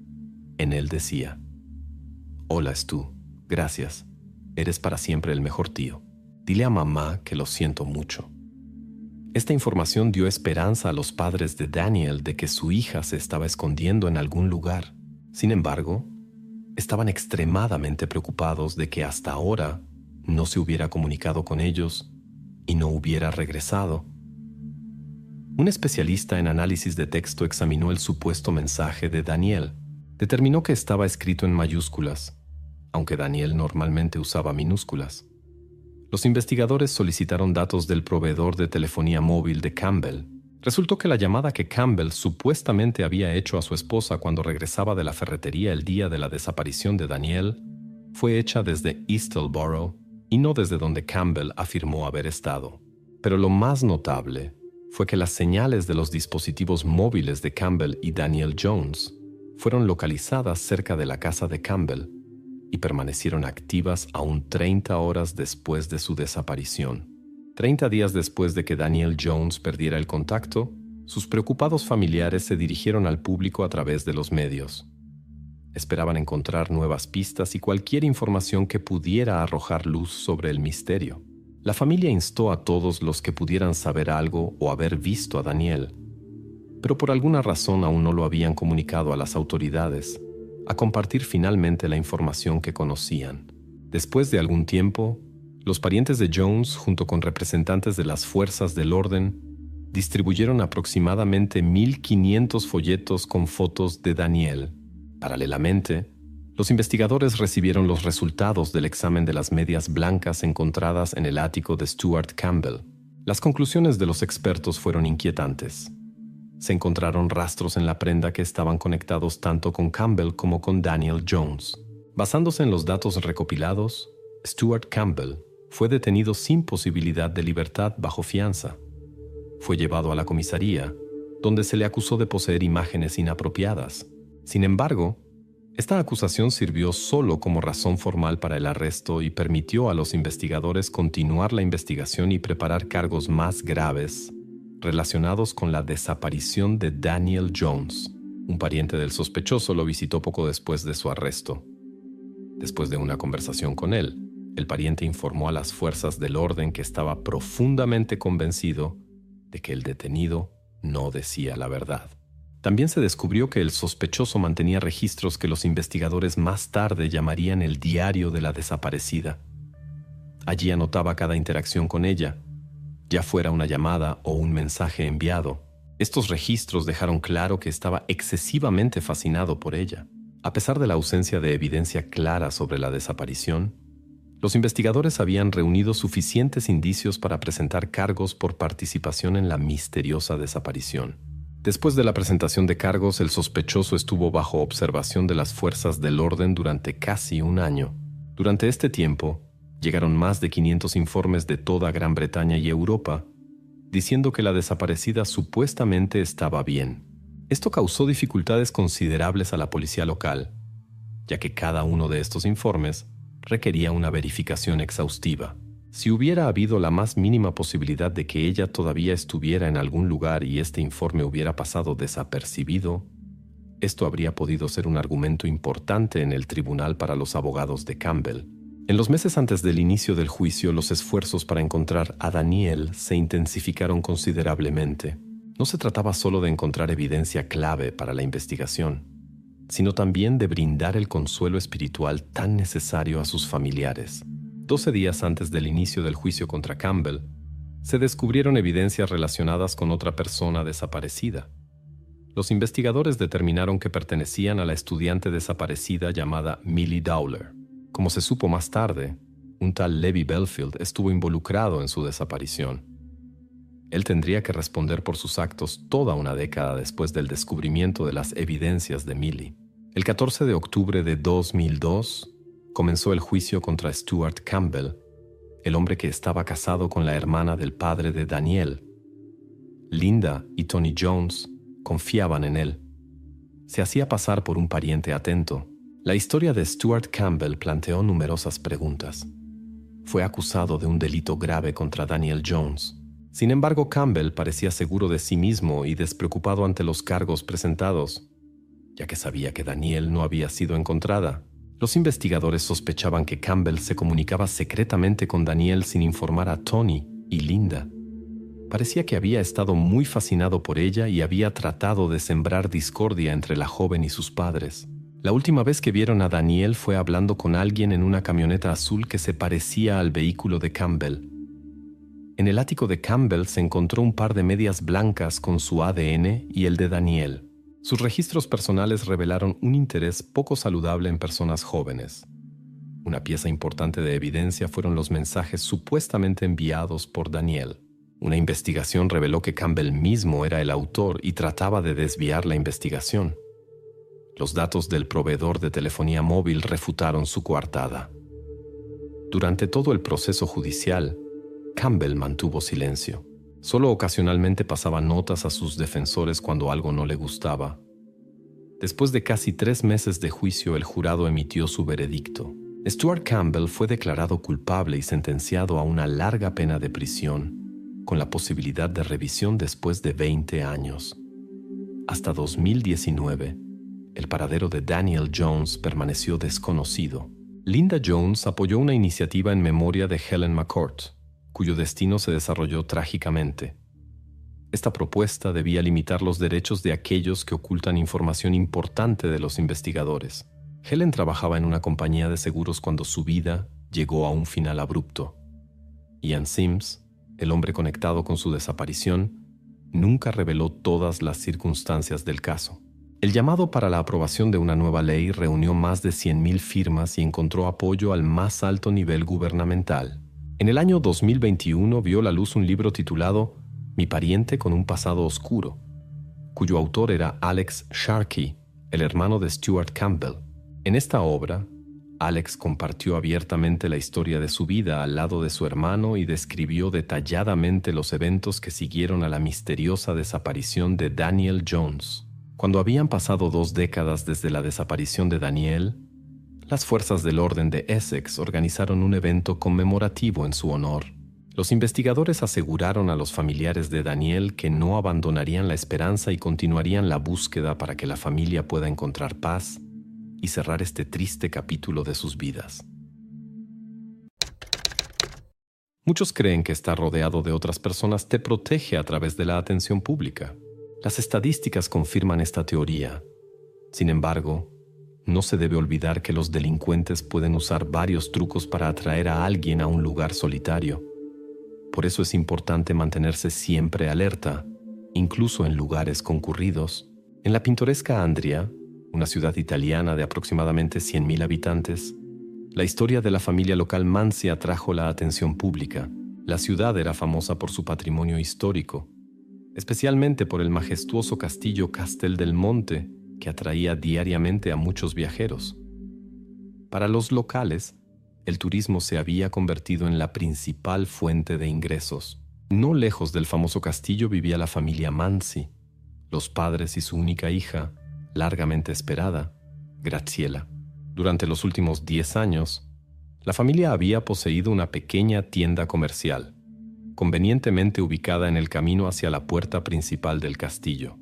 En él decía: «Hola, Stu. Gracias. Eres para siempre el mejor tío. Dile a mamá que lo siento mucho». Esta información dio esperanza a los padres de Daniel de que su hija se estaba escondiendo en algún lugar. Sin embargo, estaban extremadamente preocupados de que hasta ahora no se hubiera comunicado con ellos y no hubiera regresado. Un especialista en análisis de texto examinó el supuesto mensaje de Daniel. Determinó que estaba escrito en mayúsculas, aunque Daniel normalmente usaba minúsculas. Los investigadores solicitaron datos del proveedor de telefonía móvil de Campbell. Resultó que la llamada que Campbell supuestamente había hecho a su esposa cuando regresaba de la ferretería el día de la desaparición de Daniel fue hecha desde East Tilborough y no desde donde Campbell afirmó haber estado. Pero lo más notable fue que las señales de los dispositivos móviles de Campbell y Daniel Jones fueron localizadas cerca de la casa de Campbell y permanecieron activas aún 30 horas después de su desaparición. 30 días después de que Daniel Jones perdiera el contacto, Sus preocupados familiares se dirigieron al público a través de los medios. Esperaban encontrar nuevas pistas y cualquier información que pudiera arrojar luz sobre el misterio. La familia instó a todos los que pudieran saber algo o haber visto a Daniel, pero por alguna razón aún no lo habían comunicado a las autoridades, a compartir finalmente la información que conocían. Después de algún tiempo, los parientes de Jones, junto con representantes de las fuerzas del orden, distribuyeron aproximadamente 1,500 folletos con fotos de Daniel. Paralelamente, los investigadores recibieron los resultados del examen de las medias blancas encontradas en el ático de Stuart Campbell. Las conclusiones de los expertos fueron inquietantes. Se encontraron rastros en la prenda que estaban conectados tanto con Campbell como con Daniel Jones. Basándose en los datos recopilados, Stuart Campbell fue detenido sin posibilidad de libertad bajo fianza. Fue llevado a la comisaría, donde se le acusó de poseer imágenes inapropiadas. Sin embargo, esta acusación sirvió solo como razón formal para el arresto y permitió a los investigadores continuar la investigación y preparar cargos más graves relacionados con la desaparición de Daniel Jones. Un pariente del sospechoso lo visitó poco después de su arresto. Después de una conversación con él, el pariente informó a las fuerzas del orden que estaba profundamente convencido de que el detenido no decía la verdad. También se descubrió que el sospechoso mantenía registros que los investigadores más tarde llamarían el diario de la desaparecida. Allí anotaba cada interacción con ella, ya fuera una llamada o un mensaje enviado. Estos registros dejaron claro que estaba excesivamente fascinado por ella. A pesar de la ausencia de evidencia clara sobre la desaparición, los investigadores habían reunido suficientes indicios para presentar cargos por participación en la misteriosa desaparición. Después de la presentación de cargos, el sospechoso estuvo bajo observación de las fuerzas del orden durante casi un año. Durante este tiempo, llegaron más de 500 informes de toda Gran Bretaña y Europa, diciendo que la desaparecida supuestamente estaba bien. Esto causó dificultades considerables a la policía local, ya que cada uno de estos informes requería una verificación exhaustiva. Si hubiera habido la más mínima posibilidad de que ella todavía estuviera en algún lugar y este informe hubiera pasado desapercibido, esto habría podido ser un argumento importante en el tribunal para los abogados de Campbell. En los meses antes del inicio del juicio, los esfuerzos para encontrar a Daniel se intensificaron considerablemente. No se trataba solo de encontrar evidencia clave para la investigación, sino también de brindar el consuelo espiritual tan necesario a sus familiares. 12 días antes del inicio del juicio contra Campbell, se descubrieron evidencias relacionadas con otra persona desaparecida. Los investigadores determinaron que pertenecían a la estudiante desaparecida llamada Millie Dowler. Como se supo más tarde, un tal Levi Belfield estuvo involucrado en su desaparición. Él tendría que responder por sus actos toda una década después del descubrimiento de las evidencias de Millie. El 14 de octubre de 2002 comenzó el juicio contra Stuart Campbell, el hombre que estaba casado con la hermana del padre de Daniel. Linda y Tony Jones confiaban en él. Se hacía pasar por un pariente atento. La historia de Stuart Campbell planteó numerosas preguntas. Fue acusado de un delito grave contra Daniel Jones. Sin embargo, Campbell parecía seguro de sí mismo y despreocupado ante los cargos presentados, ya que sabía que Daniel no había sido encontrada. Los investigadores sospechaban que Campbell se comunicaba secretamente con Daniel sin informar a Tony y Linda. Parecía que había estado muy fascinado por ella y había tratado de sembrar discordia entre la joven y sus padres. La última vez que vieron a Daniel fue hablando con alguien en una camioneta azul que se parecía al vehículo de Campbell. En el ático de Campbell se encontró un par de medias blancas con su ADN y el de Daniel. Sus registros personales revelaron un interés poco saludable en personas jóvenes. Una pieza importante de evidencia fueron los mensajes supuestamente enviados por Daniel. Una investigación reveló que Campbell mismo era el autor y trataba de desviar la investigación. Los datos del proveedor de telefonía móvil refutaron su coartada. Durante todo el proceso judicial, Campbell mantuvo silencio. Solo ocasionalmente pasaba notas a sus defensores cuando algo no le gustaba. Después de casi 3 meses de juicio, el jurado emitió su veredicto. Stuart Campbell fue declarado culpable y sentenciado a una larga pena de prisión, con la posibilidad de revisión después de 20 años. Hasta 2019, el paradero de Daniel Jones permaneció desconocido. Linda Jones apoyó una iniciativa en memoria de Helen McCourt, cuyo destino se desarrolló trágicamente. Esta propuesta debía limitar los derechos de aquellos que ocultan información importante de los investigadores. Helen trabajaba en una compañía de seguros cuando su vida llegó a un final abrupto. Ian Sims, el hombre conectado con su desaparición, nunca reveló todas las circunstancias del caso. El llamado para la aprobación de una nueva ley reunió más de 100,000 firmas y encontró apoyo al más alto nivel gubernamental. En el año 2021 vio la luz un libro titulado Mi pariente con un pasado oscuro, cuyo autor era Alex Sharkey, el hermano de Stuart Campbell. En esta obra, Alex compartió abiertamente la historia de su vida al lado de su hermano y describió detalladamente los eventos que siguieron a la misteriosa desaparición de Daniel Jones. Cuando habían pasado 2 décadas desde la desaparición de Daniel, las fuerzas del orden de Essex organizaron un evento conmemorativo en su honor. Los investigadores aseguraron a los familiares de Daniel que no abandonarían la esperanza y continuarían la búsqueda para que la familia pueda encontrar paz y cerrar este triste capítulo de sus vidas. Muchos creen que estar rodeado de otras personas te protege a través de la atención pública. Las estadísticas confirman esta teoría. Sin embargo, no se debe olvidar que los delincuentes pueden usar varios trucos para atraer a alguien a un lugar solitario. Por eso es importante mantenerse siempre alerta, incluso en lugares concurridos. En la pintoresca Andria, una ciudad italiana de aproximadamente 100,000 habitantes, la historia de la familia local Mansi atrajo la atención pública. La ciudad era famosa por su patrimonio histórico, especialmente por el majestuoso castillo Castel del Monte, que atraía diariamente a muchos viajeros. Para los locales, el turismo se había convertido en la principal fuente de ingresos. No lejos del famoso castillo vivía la familia Mansi, los padres y su única hija, largamente esperada, Graziella. Durante los últimos 10 años, la familia había poseído una pequeña tienda comercial, convenientemente ubicada en el camino hacia la puerta principal del castillo.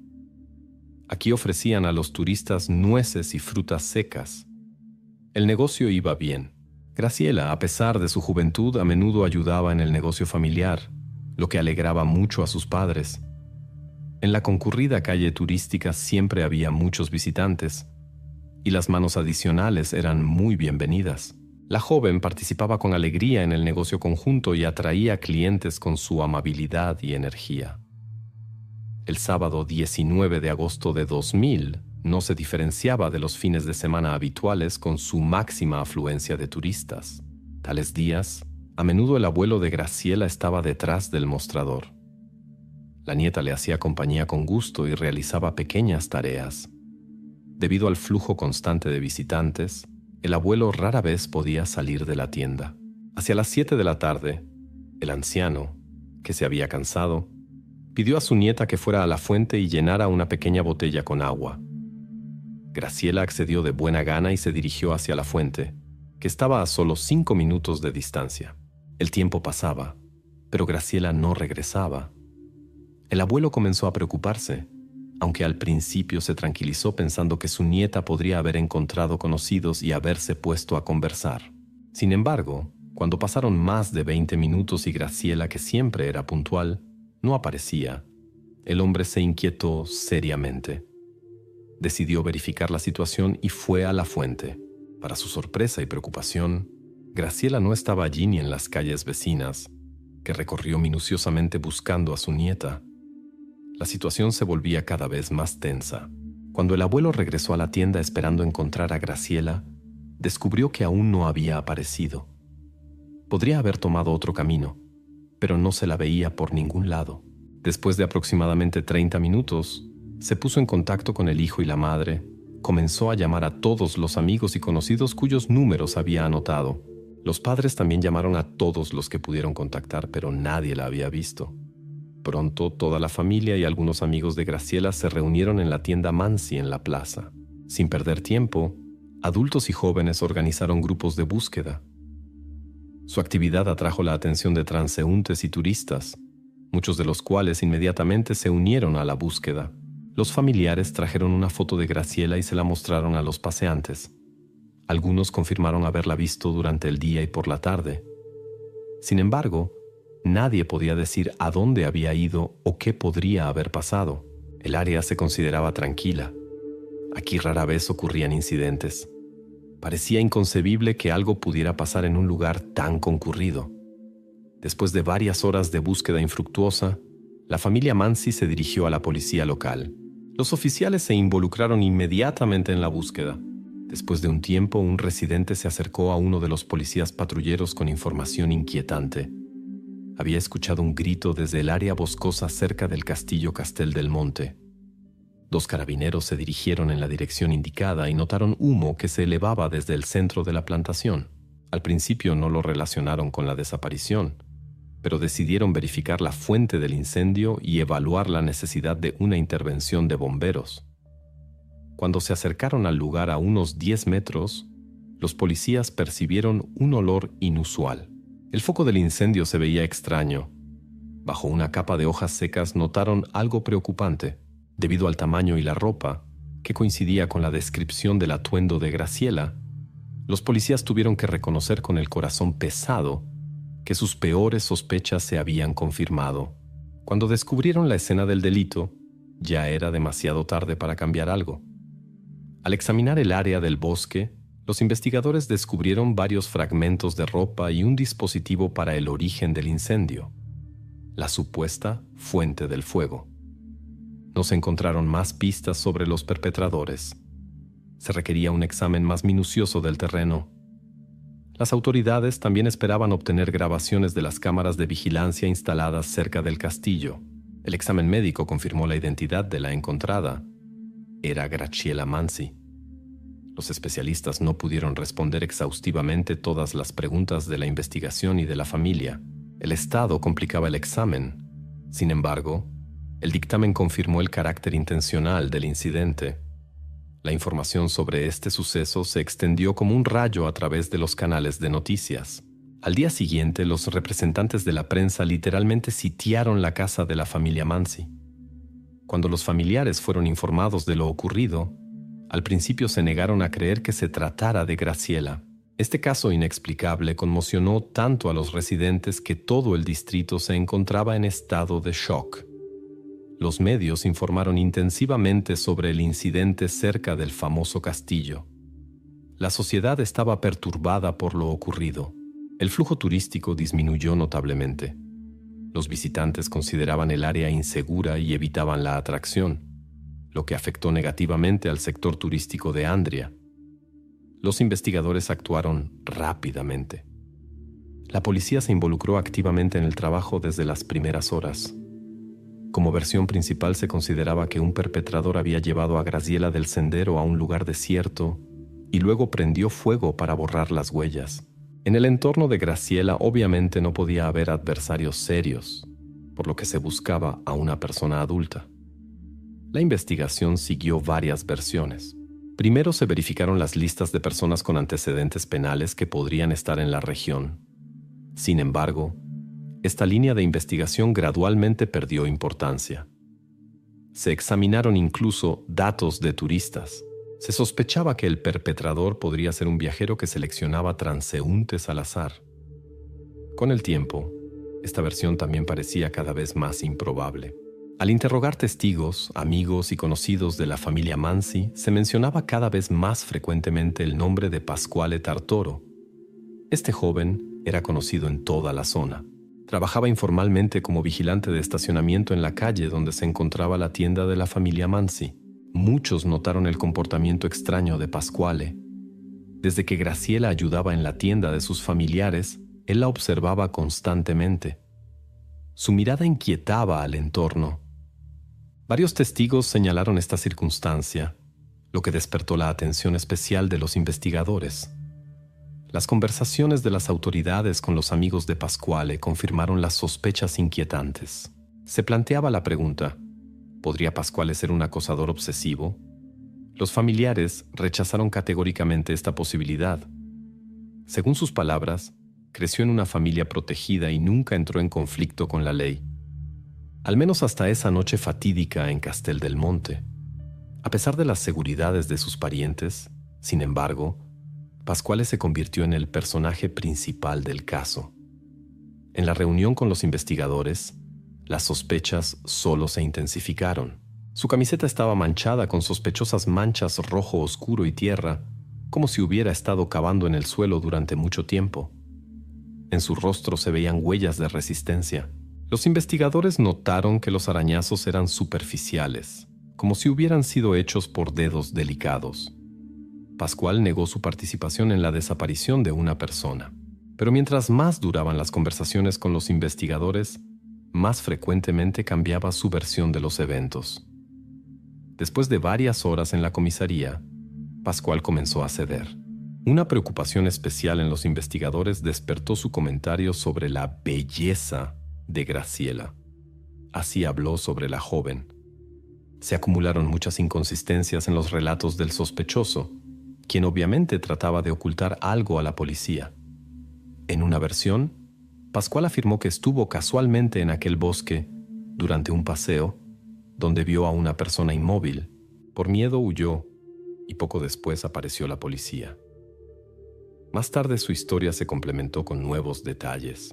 Aquí ofrecían a los turistas nueces y frutas secas. El negocio iba bien. Graziella, a pesar de su juventud, a menudo ayudaba en el negocio familiar, lo que alegraba mucho a sus padres. En la concurrida calle turística siempre había muchos visitantes, y las manos adicionales eran muy bienvenidas. La joven participaba con alegría en el negocio conjunto y atraía clientes con su amabilidad y energía. El sábado 19 de agosto de 2000 no se diferenciaba de los fines de semana habituales con su máxima afluencia de turistas. Tales días, a menudo el abuelo de Graziella estaba detrás del mostrador. La nieta le hacía compañía con gusto y realizaba pequeñas tareas. Debido al flujo constante de visitantes, el abuelo rara vez podía salir de la tienda. Hacia las 7 de la tarde, el anciano, que se había cansado, pidió a su nieta que fuera a la fuente y llenara una pequeña botella con agua. Graziella accedió de buena gana y se dirigió hacia la fuente, que estaba a solo 5 minutos de distancia. El tiempo pasaba, pero Graziella no regresaba. El abuelo comenzó a preocuparse, aunque al principio se tranquilizó pensando que su nieta podría haber encontrado conocidos y haberse puesto a conversar. Sin embargo, cuando pasaron más de 20 minutos y Graziella, que siempre era puntual, no aparecía, el hombre se inquietó seriamente. Decidió verificar la situación y fue a la fuente. Para su sorpresa y preocupación, Graziella no estaba allí ni en las calles vecinas, que recorrió minuciosamente buscando a su nieta. La situación se volvía cada vez más tensa. Cuando el abuelo regresó a la tienda esperando encontrar a Graziella, descubrió que aún no había aparecido. Podría haber tomado otro camino, pero no se la veía por ningún lado. Después de aproximadamente 30 minutos, se puso en contacto con el hijo y la madre, comenzó a llamar a todos los amigos y conocidos cuyos números había anotado. Los padres también llamaron a todos los que pudieron contactar, pero nadie la había visto. Pronto, toda la familia y algunos amigos de Graziella se reunieron en la tienda Mansi en la plaza. Sin perder tiempo, adultos y jóvenes organizaron grupos de búsqueda. Su actividad atrajo la atención de transeúntes y turistas. muchos de los cuales inmediatamente se unieron a la búsqueda. Los familiares trajeron una foto de Graciela y se la mostraron a los paseantes. Algunos confirmaron haberla visto durante el día y por la tarde. Sin embargo, nadie podía decir a dónde había ido o qué podría haber pasado. El área se consideraba tranquila. Aquí rara vez ocurrían incidentes. Parecía inconcebible que algo pudiera pasar en un lugar tan concurrido. Después de varias horas de búsqueda infructuosa, la familia Mansi se dirigió a la policía local. Los oficiales se involucraron inmediatamente en la búsqueda. Después de un tiempo, un residente se acercó a uno de los policías patrulleros con información inquietante. Había escuchado un grito desde el área boscosa cerca del castillo Castel del Monte. 2 carabineros se dirigieron en la dirección indicada y notaron humo que se elevaba desde el centro de la plantación. Al principio no lo relacionaron con la desaparición, pero decidieron verificar la fuente del incendio y evaluar la necesidad de una intervención de bomberos. Cuando se acercaron al lugar a unos 10 metros, los policías percibieron un olor inusual. El foco del incendio se veía extraño. Bajo una capa de hojas secas notaron algo preocupante. Debido al tamaño y la ropa, que coincidía con la descripción del atuendo de Graciela, los policías tuvieron que reconocer con el corazón pesado que sus peores sospechas se habían confirmado. Cuando descubrieron la escena del delito, ya era demasiado tarde para cambiar algo. Al examinar el área del bosque, los investigadores descubrieron varios fragmentos de ropa y un dispositivo para el origen del incendio, la supuesta fuente del fuego. No se encontraron más pistas sobre los perpetradores. Se requería un examen más minucioso del terreno. Las autoridades también esperaban obtener grabaciones de las cámaras de vigilancia instaladas cerca del castillo. El examen médico confirmó la identidad de la encontrada. Era Graciela Mansi. Los especialistas no pudieron responder exhaustivamente todas las preguntas de la investigación y de la familia. El estado complicaba el examen. Sin embargo, el dictamen confirmó el carácter intencional del incidente. La información sobre este suceso se extendió como un rayo a través de los canales de noticias. Al día siguiente, los representantes de la prensa literalmente sitiaron la casa de la familia Mansi. Cuando los familiares fueron informados de lo ocurrido, al principio se negaron a creer que se tratara de Graciela. Este caso inexplicable conmocionó tanto a los residentes que todo el distrito se encontraba en estado de shock. Los medios informaron intensivamente sobre el incidente cerca del famoso castillo. La sociedad estaba perturbada por lo ocurrido. El flujo turístico disminuyó notablemente. Los visitantes consideraban el área insegura y evitaban la atracción, lo que afectó negativamente al sector turístico de Andria. Los investigadores actuaron rápidamente. La policía se involucró activamente en el trabajo desde las primeras horas. Como versión principal se consideraba que un perpetrador había llevado a Graciela del sendero a un lugar desierto y luego prendió fuego para borrar las huellas. En el entorno de Graciela obviamente no podía haber adversarios serios, por lo que se buscaba a una persona adulta. La investigación siguió varias versiones. Primero se verificaron las listas de personas con antecedentes penales que podrían estar en la región. Sin embargo, esta línea de investigación gradualmente perdió importancia. Se examinaron incluso datos de turistas. Se sospechaba que el perpetrador podría ser un viajero que seleccionaba transeúntes al azar. Con el tiempo, esta versión también parecía cada vez más improbable. Al interrogar testigos, amigos y conocidos de la familia Mansi, se mencionaba cada vez más frecuentemente el nombre de Pasquale Tartoro. Este joven era conocido en toda la zona. Trabajaba informalmente como vigilante de estacionamiento en la calle donde se encontraba la tienda de la familia Mansi. Muchos notaron el comportamiento extraño de Pasquale. Desde que Graciela ayudaba en la tienda de sus familiares, él la observaba constantemente. Su mirada inquietaba al entorno. Varios testigos señalaron esta circunstancia, lo que despertó la atención especial de los investigadores. Las conversaciones de las autoridades con los amigos de Pasquale confirmaron las sospechas inquietantes. Se planteaba la pregunta: ¿podría Pasquale ser un acosador obsesivo? Los familiares rechazaron categóricamente esta posibilidad. Según sus palabras, creció en una familia protegida y nunca entró en conflicto con la ley. al menos hasta esa noche fatídica en Castel del Monte. A pesar de las seguridades de sus parientes, sin embargo, Pasquale se convirtió en el personaje principal del caso. En la reunión con los investigadores, las sospechas solo se intensificaron. Su camiseta estaba manchada con sospechosas manchas rojo oscuro y tierra, como si hubiera estado cavando en el suelo durante mucho tiempo. En su rostro se veían huellas de resistencia. Los investigadores notaron que los arañazos eran superficiales, como si hubieran sido hechos por dedos delicados. Pasquale negó su participación en la desaparición de una persona. Pero mientras más duraban las conversaciones con los investigadores, más frecuentemente cambiaba su versión de los eventos. Después de varias horas en la comisaría, Pasquale comenzó a ceder. Una preocupación especial en los investigadores despertó su comentario sobre la belleza de Graciela. Así habló sobre la joven. Se acumularon muchas inconsistencias en los relatos del sospechoso, quien obviamente trataba de ocultar algo a la policía. En una versión, Pasquale afirmó que estuvo casualmente en aquel bosque durante un paseo, donde vio a una persona inmóvil. Por miedo huyó y poco después apareció la policía. Más tarde su historia se complementó con nuevos detalles.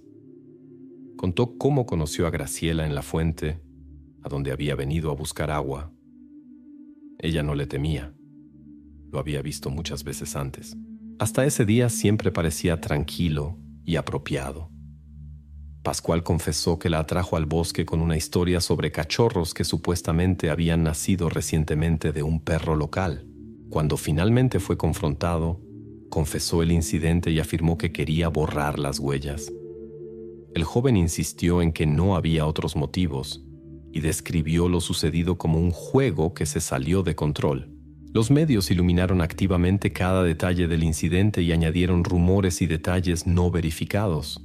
Contó cómo conoció a Graciela en la fuente, a donde había venido a buscar agua. Ella no le temía. Lo había visto muchas veces antes. Hasta ese día siempre parecía tranquilo y apropiado. Pasquale confesó que la atrajo al bosque con una historia sobre cachorros que supuestamente habían nacido recientemente de un perro local. Cuando finalmente fue confrontado, confesó el incidente y afirmó que quería borrar las huellas. El joven insistió en que no había otros motivos y describió lo sucedido como un juego que se salió de control. Los medios iluminaron activamente cada detalle del incidente y añadieron rumores y detalles no verificados.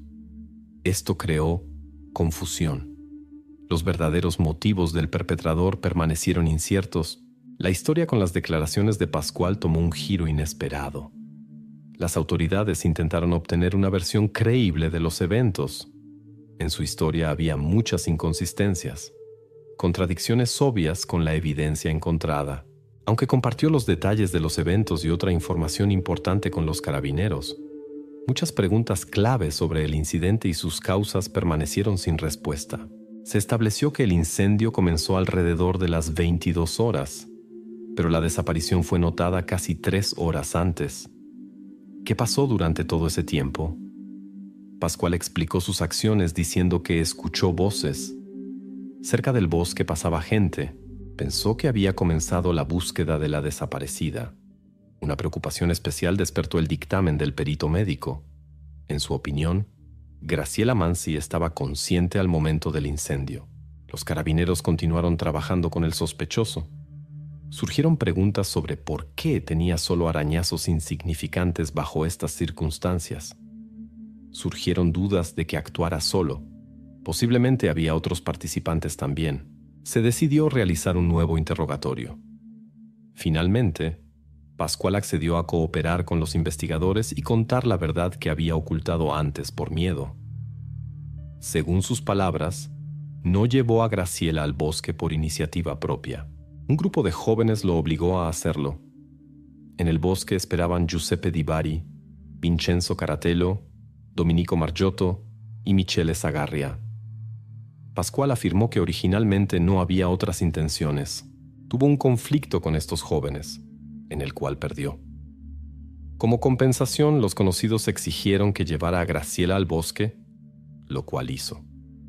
Esto creó confusión. Los verdaderos motivos del perpetrador permanecieron inciertos. La historia con las declaraciones de Pasquale tomó un giro inesperado. Las autoridades intentaron obtener una versión creíble de los eventos. En su historia había muchas inconsistencias, contradicciones obvias con la evidencia encontrada. Aunque compartió los detalles de los eventos y otra información importante con los carabineros, muchas preguntas clave sobre el incidente y sus causas permanecieron sin respuesta. Se estableció que el incendio comenzó alrededor de las 22 horas, pero la desaparición fue notada casi 3 horas antes. ¿Qué pasó durante todo ese tiempo? Pasquale explicó sus acciones diciendo que escuchó voces. Cerca del bosque pasaba gente. Pensó que había comenzado la búsqueda de la desaparecida. Una preocupación especial despertó el dictamen del perito médico. En su opinión, Graciela Mansi estaba consciente al momento del incendio. Los carabineros continuaron trabajando con el sospechoso. Surgieron preguntas sobre por qué tenía solo arañazos insignificantes bajo estas circunstancias. Surgieron dudas de que actuara solo. Posiblemente había otros participantes también. Se decidió realizar un nuevo interrogatorio. Finalmente, Pasquale accedió a cooperar con los investigadores y contar la verdad que había ocultado antes por miedo. Según sus palabras, no llevó a Graciela al bosque por iniciativa propia. Un grupo de jóvenes lo obligó a hacerlo. En el bosque esperaban Giuseppe Di Bari, Vincenzo Caratello, Domenico Margiotto y Michele Zagarria. Pasquale afirmó que originalmente no había otras intenciones. Tuvo un conflicto con estos jóvenes, en el cual perdió. Como compensación, los conocidos exigieron que llevara a Graciela al bosque, lo cual hizo.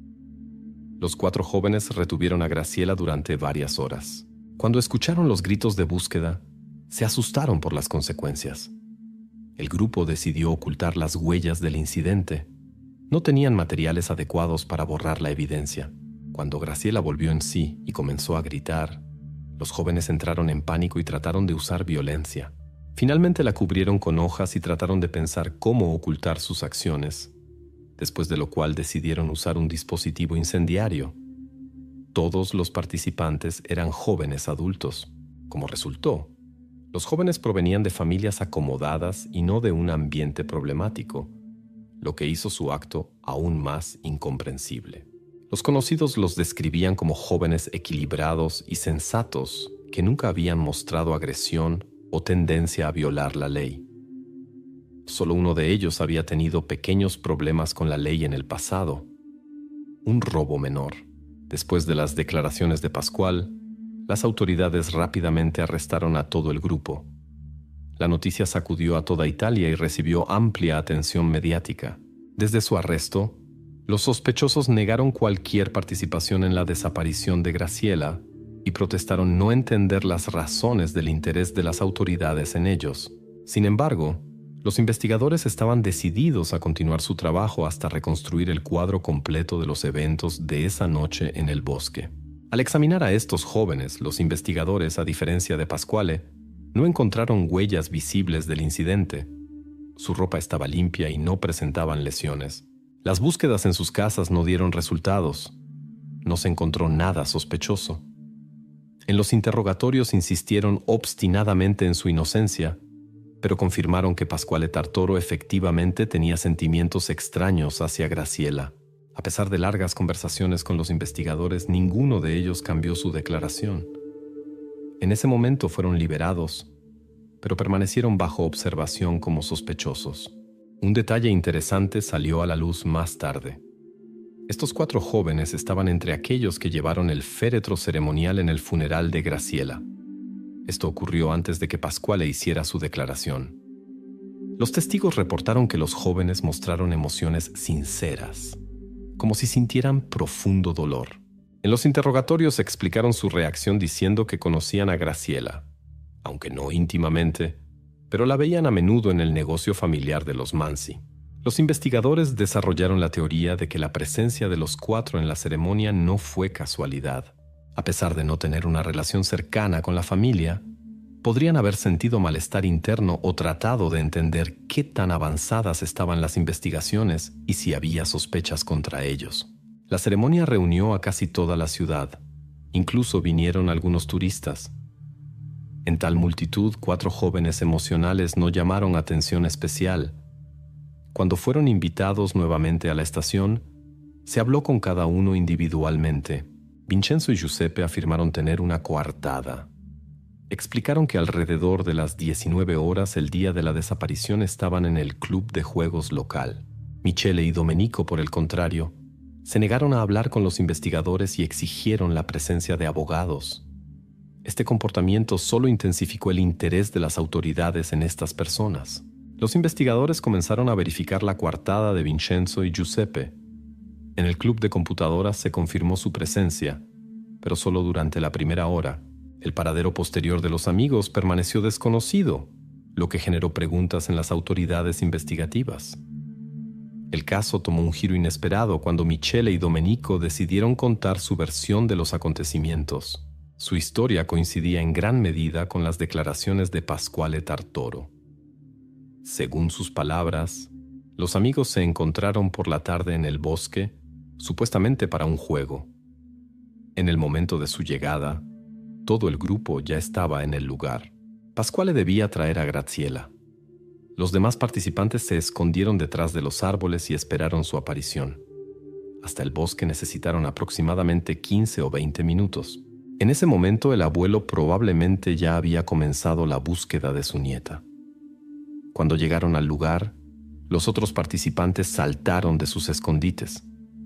Los 4 jóvenes retuvieron a Graciela durante varias horas. Cuando escucharon los gritos de búsqueda, se asustaron por las consecuencias. El grupo decidió ocultar las huellas del incidente. No tenían materiales adecuados para borrar la evidencia. Cuando Graciela volvió en sí y comenzó a gritar, los jóvenes entraron en pánico y trataron de usar violencia. Finalmente la cubrieron con hojas y trataron de pensar cómo ocultar sus acciones, después de lo cual decidieron usar un dispositivo incendiario. Todos los participantes eran jóvenes adultos. Como resultó, los jóvenes provenían de familias acomodadas y no de un ambiente problemático, lo que hizo su acto aún más incomprensible. Los conocidos los describían como jóvenes equilibrados y sensatos que nunca habían mostrado agresión o tendencia a violar la ley. Solo uno de ellos había tenido pequeños problemas con la ley en el pasado, un robo menor. Después de las declaraciones de Pasquale, las autoridades rápidamente arrestaron a todo el grupo. La noticia sacudió a toda Italia y recibió amplia atención mediática. Desde su arresto, los sospechosos negaron cualquier participación en la desaparición de Graciela y protestaron no entender las razones del interés de las autoridades en ellos. Sin embargo, los investigadores estaban decididos a continuar su trabajo hasta reconstruir el cuadro completo de los eventos de esa noche en el bosque. Al examinar a estos jóvenes, los investigadores, a diferencia de Pasquale, no encontraron huellas visibles del incidente. Su ropa estaba limpia y no presentaban lesiones. Las búsquedas en sus casas no dieron resultados. No se encontró nada sospechoso. En los interrogatorios insistieron obstinadamente en su inocencia, pero confirmaron que Pasquale Tartoro efectivamente tenía sentimientos extraños hacia Graciela. A pesar de largas conversaciones con los investigadores, ninguno de ellos cambió su declaración. En ese momento fueron liberados, pero permanecieron bajo observación como sospechosos. Un detalle interesante salió a la luz más tarde. Estos 4 jóvenes estaban entre aquellos que llevaron el féretro ceremonial en el funeral de Graciela. Esto ocurrió antes de que Pasquale hiciera su declaración. Los testigos reportaron que los jóvenes mostraron emociones sinceras, como si sintieran profundo dolor. En los interrogatorios explicaron su reacción diciendo que conocían a Graciela, aunque no íntimamente, pero la veían a menudo en el negocio familiar de los Mansi. Los investigadores desarrollaron la teoría de que la presencia de los 4 en la ceremonia no fue casualidad. A pesar de no tener una relación cercana con la familia, podrían haber sentido malestar interno o tratado de entender qué tan avanzadas estaban las investigaciones y si había sospechas contra ellos. La ceremonia reunió a casi toda la ciudad. Incluso vinieron algunos turistas. En tal multitud, 4 jóvenes emocionales no llamaron atención especial. Cuando fueron invitados nuevamente a la estación, se habló con cada uno individualmente. Vincenzo y Giuseppe afirmaron tener una coartada. Explicaron que alrededor de las 19 horas el día de la desaparición estaban en el club de juegos local. Michele y Domenico, por el contrario, se negaron a hablar con los investigadores y exigieron la presencia de abogados. Este comportamiento solo intensificó el interés de las autoridades en estas personas. Los investigadores comenzaron a verificar la coartada de Vincenzo y Giuseppe. En el club de computadoras se confirmó su presencia, pero solo durante la primera hora. El paradero posterior de los amigos permaneció desconocido, lo que generó preguntas en las autoridades investigativas. El caso tomó un giro inesperado cuando Michele y Domenico decidieron contar su versión de los acontecimientos. Su historia coincidía en gran medida con las declaraciones de Pasquale Tartoro. Según sus palabras, los amigos se encontraron por la tarde en el bosque, supuestamente para un juego. En el momento de su llegada, todo el grupo ya estaba en el lugar. Pasquale debía traer a Graciela. Los demás participantes se escondieron detrás de los árboles y esperaron su aparición. Hasta el bosque necesitaron aproximadamente 15 o 20 minutos. En ese momento el abuelo probablemente ya había comenzado la búsqueda de su nieta. Cuando llegaron al lugar, los otros participantes saltaron de sus escondites.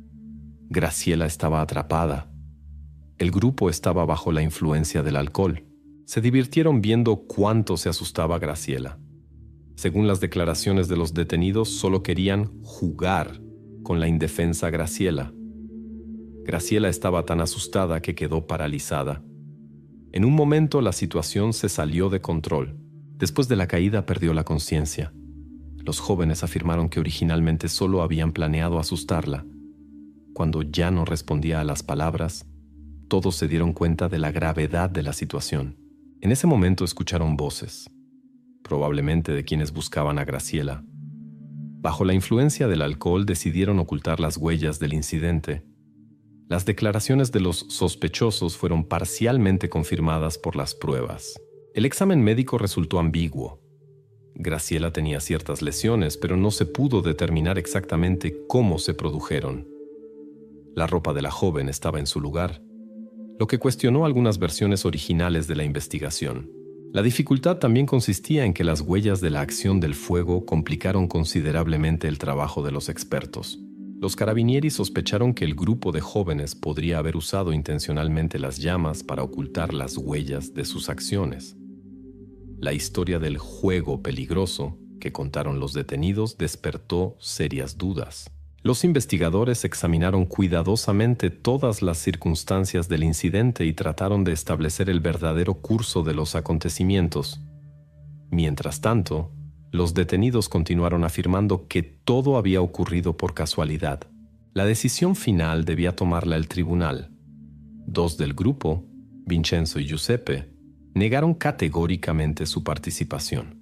Graciela estaba atrapada. El grupo estaba bajo la influencia del alcohol. Se divirtieron viendo cuánto se asustaba Graciela. Según las declaraciones de los detenidos, solo querían jugar con la indefensa Graciela. Graciela estaba tan asustada que quedó paralizada. En un momento la situación se salió de control. Después de la caída perdió la conciencia. Los jóvenes afirmaron que originalmente solo habían planeado asustarla. Cuando ya no respondía a las palabras, todos se dieron cuenta de la gravedad de la situación. En ese momento escucharon voces, probablemente de quienes buscaban a Graciela. Bajo la influencia del alcohol decidieron ocultar las huellas del incidente. Las declaraciones de los sospechosos fueron parcialmente confirmadas por las pruebas. El examen médico resultó ambiguo. Graciela tenía ciertas lesiones, pero no se pudo determinar exactamente cómo se produjeron. La ropa de la joven estaba en su lugar, lo que cuestionó algunas versiones originales de la investigación. La dificultad también consistía en que las huellas de la acción del fuego complicaron considerablemente el trabajo de los expertos. Los carabinieri sospecharon que el grupo de jóvenes podría haber usado intencionalmente las llamas para ocultar las huellas de sus acciones. La historia del juego peligroso que contaron los detenidos despertó serias dudas. Los investigadores examinaron cuidadosamente todas las circunstancias del incidente y trataron de establecer el verdadero curso de los acontecimientos. Mientras tanto, los detenidos continuaron afirmando que todo había ocurrido por casualidad. La decisión final debía tomarla el tribunal. Dos del grupo, Vincenzo y Giuseppe, negaron categóricamente su participación.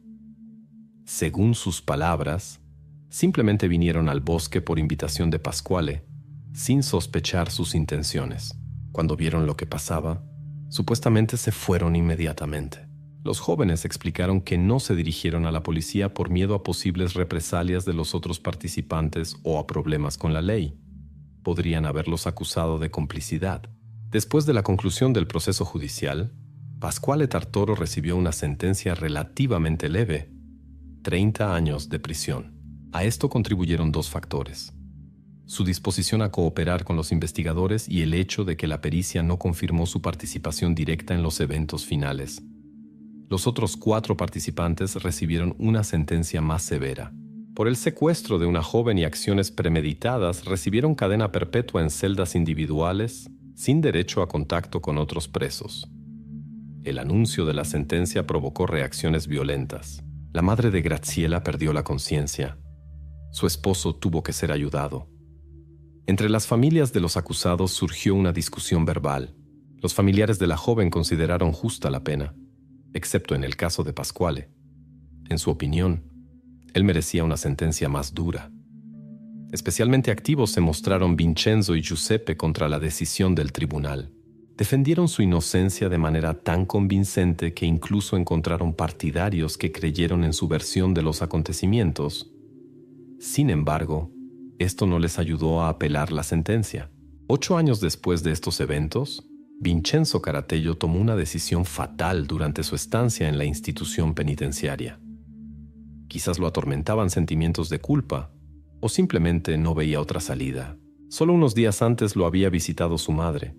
Según sus palabras, simplemente vinieron al bosque por invitación de Pasquale, sin sospechar sus intenciones. Cuando vieron lo que pasaba, supuestamente se fueron inmediatamente. Los jóvenes explicaron que no se dirigieron a la policía por miedo a posibles represalias de los otros participantes o a problemas con la ley. Podrían haberlos acusado de complicidad. Después de la conclusión del proceso judicial, Pasquale Tartoro recibió una sentencia relativamente leve: 30 años de prisión. A esto contribuyeron dos factores: su disposición a cooperar con los investigadores y el hecho de que la pericia no confirmó su participación directa en los eventos finales. Los otros 4 participantes recibieron una sentencia más severa. Por el secuestro de una joven y acciones premeditadas, recibieron cadena perpetua en celdas individuales, sin derecho a contacto con otros presos. El anuncio de la sentencia provocó reacciones violentas. La madre de Graziella perdió la conciencia. Su esposo tuvo que ser ayudado. Entre las familias de los acusados surgió una discusión verbal. Los familiares de la joven consideraron justa la pena, excepto en el caso de Pasquale. En su opinión, él merecía una sentencia más dura. Especialmente activos se mostraron Vincenzo y Giuseppe contra la decisión del tribunal. Defendieron su inocencia de manera tan convincente que incluso encontraron partidarios que creyeron en su versión de los acontecimientos. Sin embargo, esto no les ayudó a apelar la sentencia. 8 años después de estos eventos, Vincenzo Caratello tomó una decisión fatal durante su estancia en la institución penitenciaria. Quizás lo atormentaban sentimientos de culpa, o simplemente no veía otra salida. Solo unos días antes lo había visitado su madre.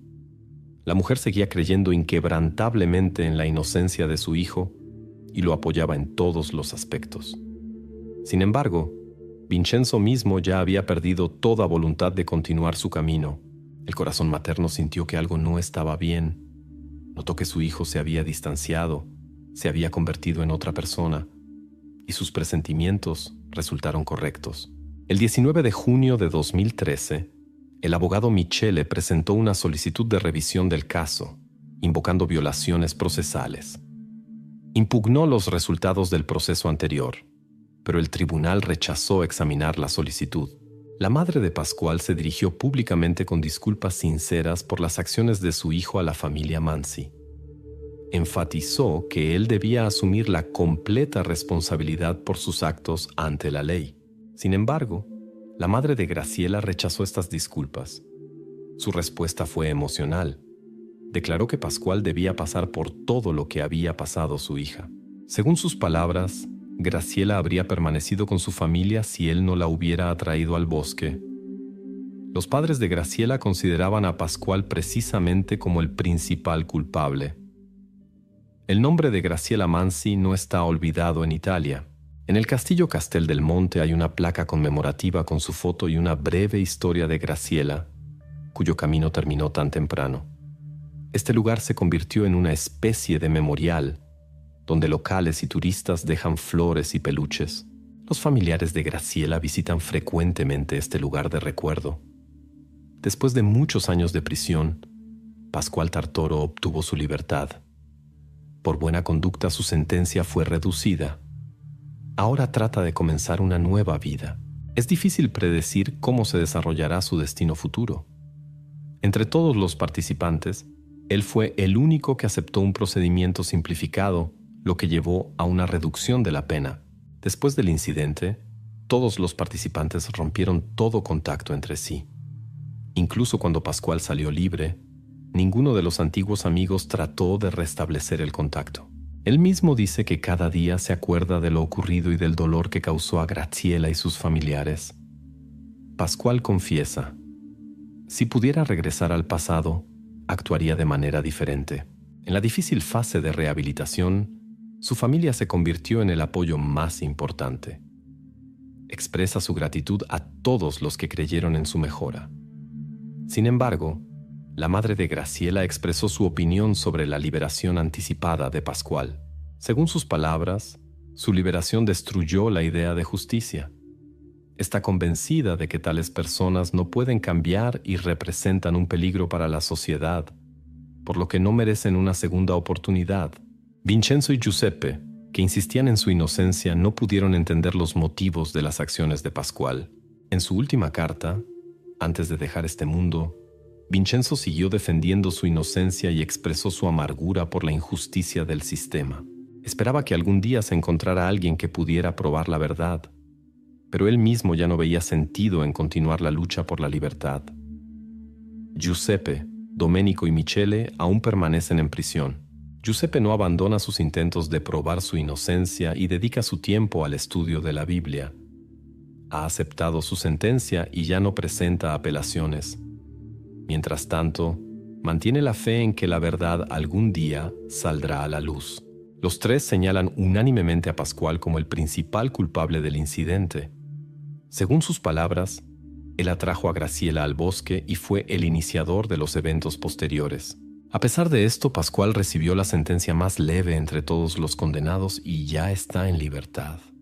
La mujer seguía creyendo inquebrantablemente en la inocencia de su hijo y lo apoyaba en todos los aspectos. Sin embargo, Vincenzo mismo ya había perdido toda voluntad de continuar su camino. El corazón materno sintió que algo no estaba bien. Notó que su hijo se había distanciado, se había convertido en otra persona, y sus presentimientos resultaron correctos. El 19 de junio de 2013, el abogado Michele presentó una solicitud de revisión del caso, invocando violaciones procesales. Impugnó los resultados del proceso anterior, pero el tribunal rechazó examinar la solicitud. La madre de Pasquale se dirigió públicamente con disculpas sinceras por las acciones de su hijo a la familia Mansi. Enfatizó que él debía asumir la completa responsabilidad por sus actos ante la ley. Sin embargo, la madre de Graziella rechazó estas disculpas. Su respuesta fue emocional. Declaró que Pasquale debía pasar por todo lo que había pasado su hija. Según sus palabras, Graziella habría permanecido con su familia si él no la hubiera atraído al bosque. Los padres de Graziella consideraban a Pasquale precisamente como el principal culpable. El nombre de Graziella Mansi no está olvidado en Italia. En el Castillo Castel del Monte hay una placa conmemorativa con su foto y una breve historia de Graziella, cuyo camino terminó tan temprano. Este lugar se convirtió en una especie de memorial, donde locales y turistas dejan flores y peluches. Los familiares de Graziella visitan frecuentemente este lugar de recuerdo. Después de muchos años de prisión, Pasquale Tartoro obtuvo su libertad. Por buena conducta, su sentencia fue reducida. Ahora trata de comenzar una nueva vida. Es difícil predecir cómo se desarrollará su destino futuro. Entre todos los participantes, él fue el único que aceptó un procedimiento simplificado, lo que llevó a una reducción de la pena. Después del incidente, todos los participantes rompieron todo contacto entre sí. Incluso cuando Pascual salió libre, ninguno de los antiguos amigos trató de restablecer el contacto. Él mismo dice que cada día se acuerda de lo ocurrido y del dolor que causó a Graciela y sus familiares. Pascual confiesa: si pudiera regresar al pasado, actuaría de manera diferente. En la difícil fase de rehabilitación, su familia se convirtió en el apoyo más importante. Expresa su gratitud a todos los que creyeron en su mejora. Sin embargo, la madre de Graciela expresó su opinión sobre la liberación anticipada de Pascual. Según sus palabras, su liberación destruyó la idea de justicia. Está convencida de que tales personas no pueden cambiar y representan un peligro para la sociedad, por lo que no merecen una segunda oportunidad. Vincenzo y Giuseppe, que insistían en su inocencia, no pudieron entender los motivos de las acciones de Pascual. En su última carta, antes de dejar este mundo, Vincenzo siguió defendiendo su inocencia y expresó su amargura por la injusticia del sistema. Esperaba que algún día se encontrara alguien que pudiera probar la verdad, pero él mismo ya no veía sentido en continuar la lucha por la libertad. Giuseppe, Domenico y Michele aún permanecen en prisión. Giuseppe no abandona sus intentos de probar su inocencia y dedica su tiempo al estudio de la Biblia. Ha aceptado su sentencia y ya no presenta apelaciones. Mientras tanto, mantiene la fe en que la verdad algún día saldrá a la luz. Los tres señalan unánimemente a Pascual como el principal culpable del incidente. Según sus palabras, él atrajo a Graciela al bosque y fue el iniciador de los eventos posteriores. A pesar de esto, Pascual recibió la sentencia más leve entre todos los condenados y ya está en libertad.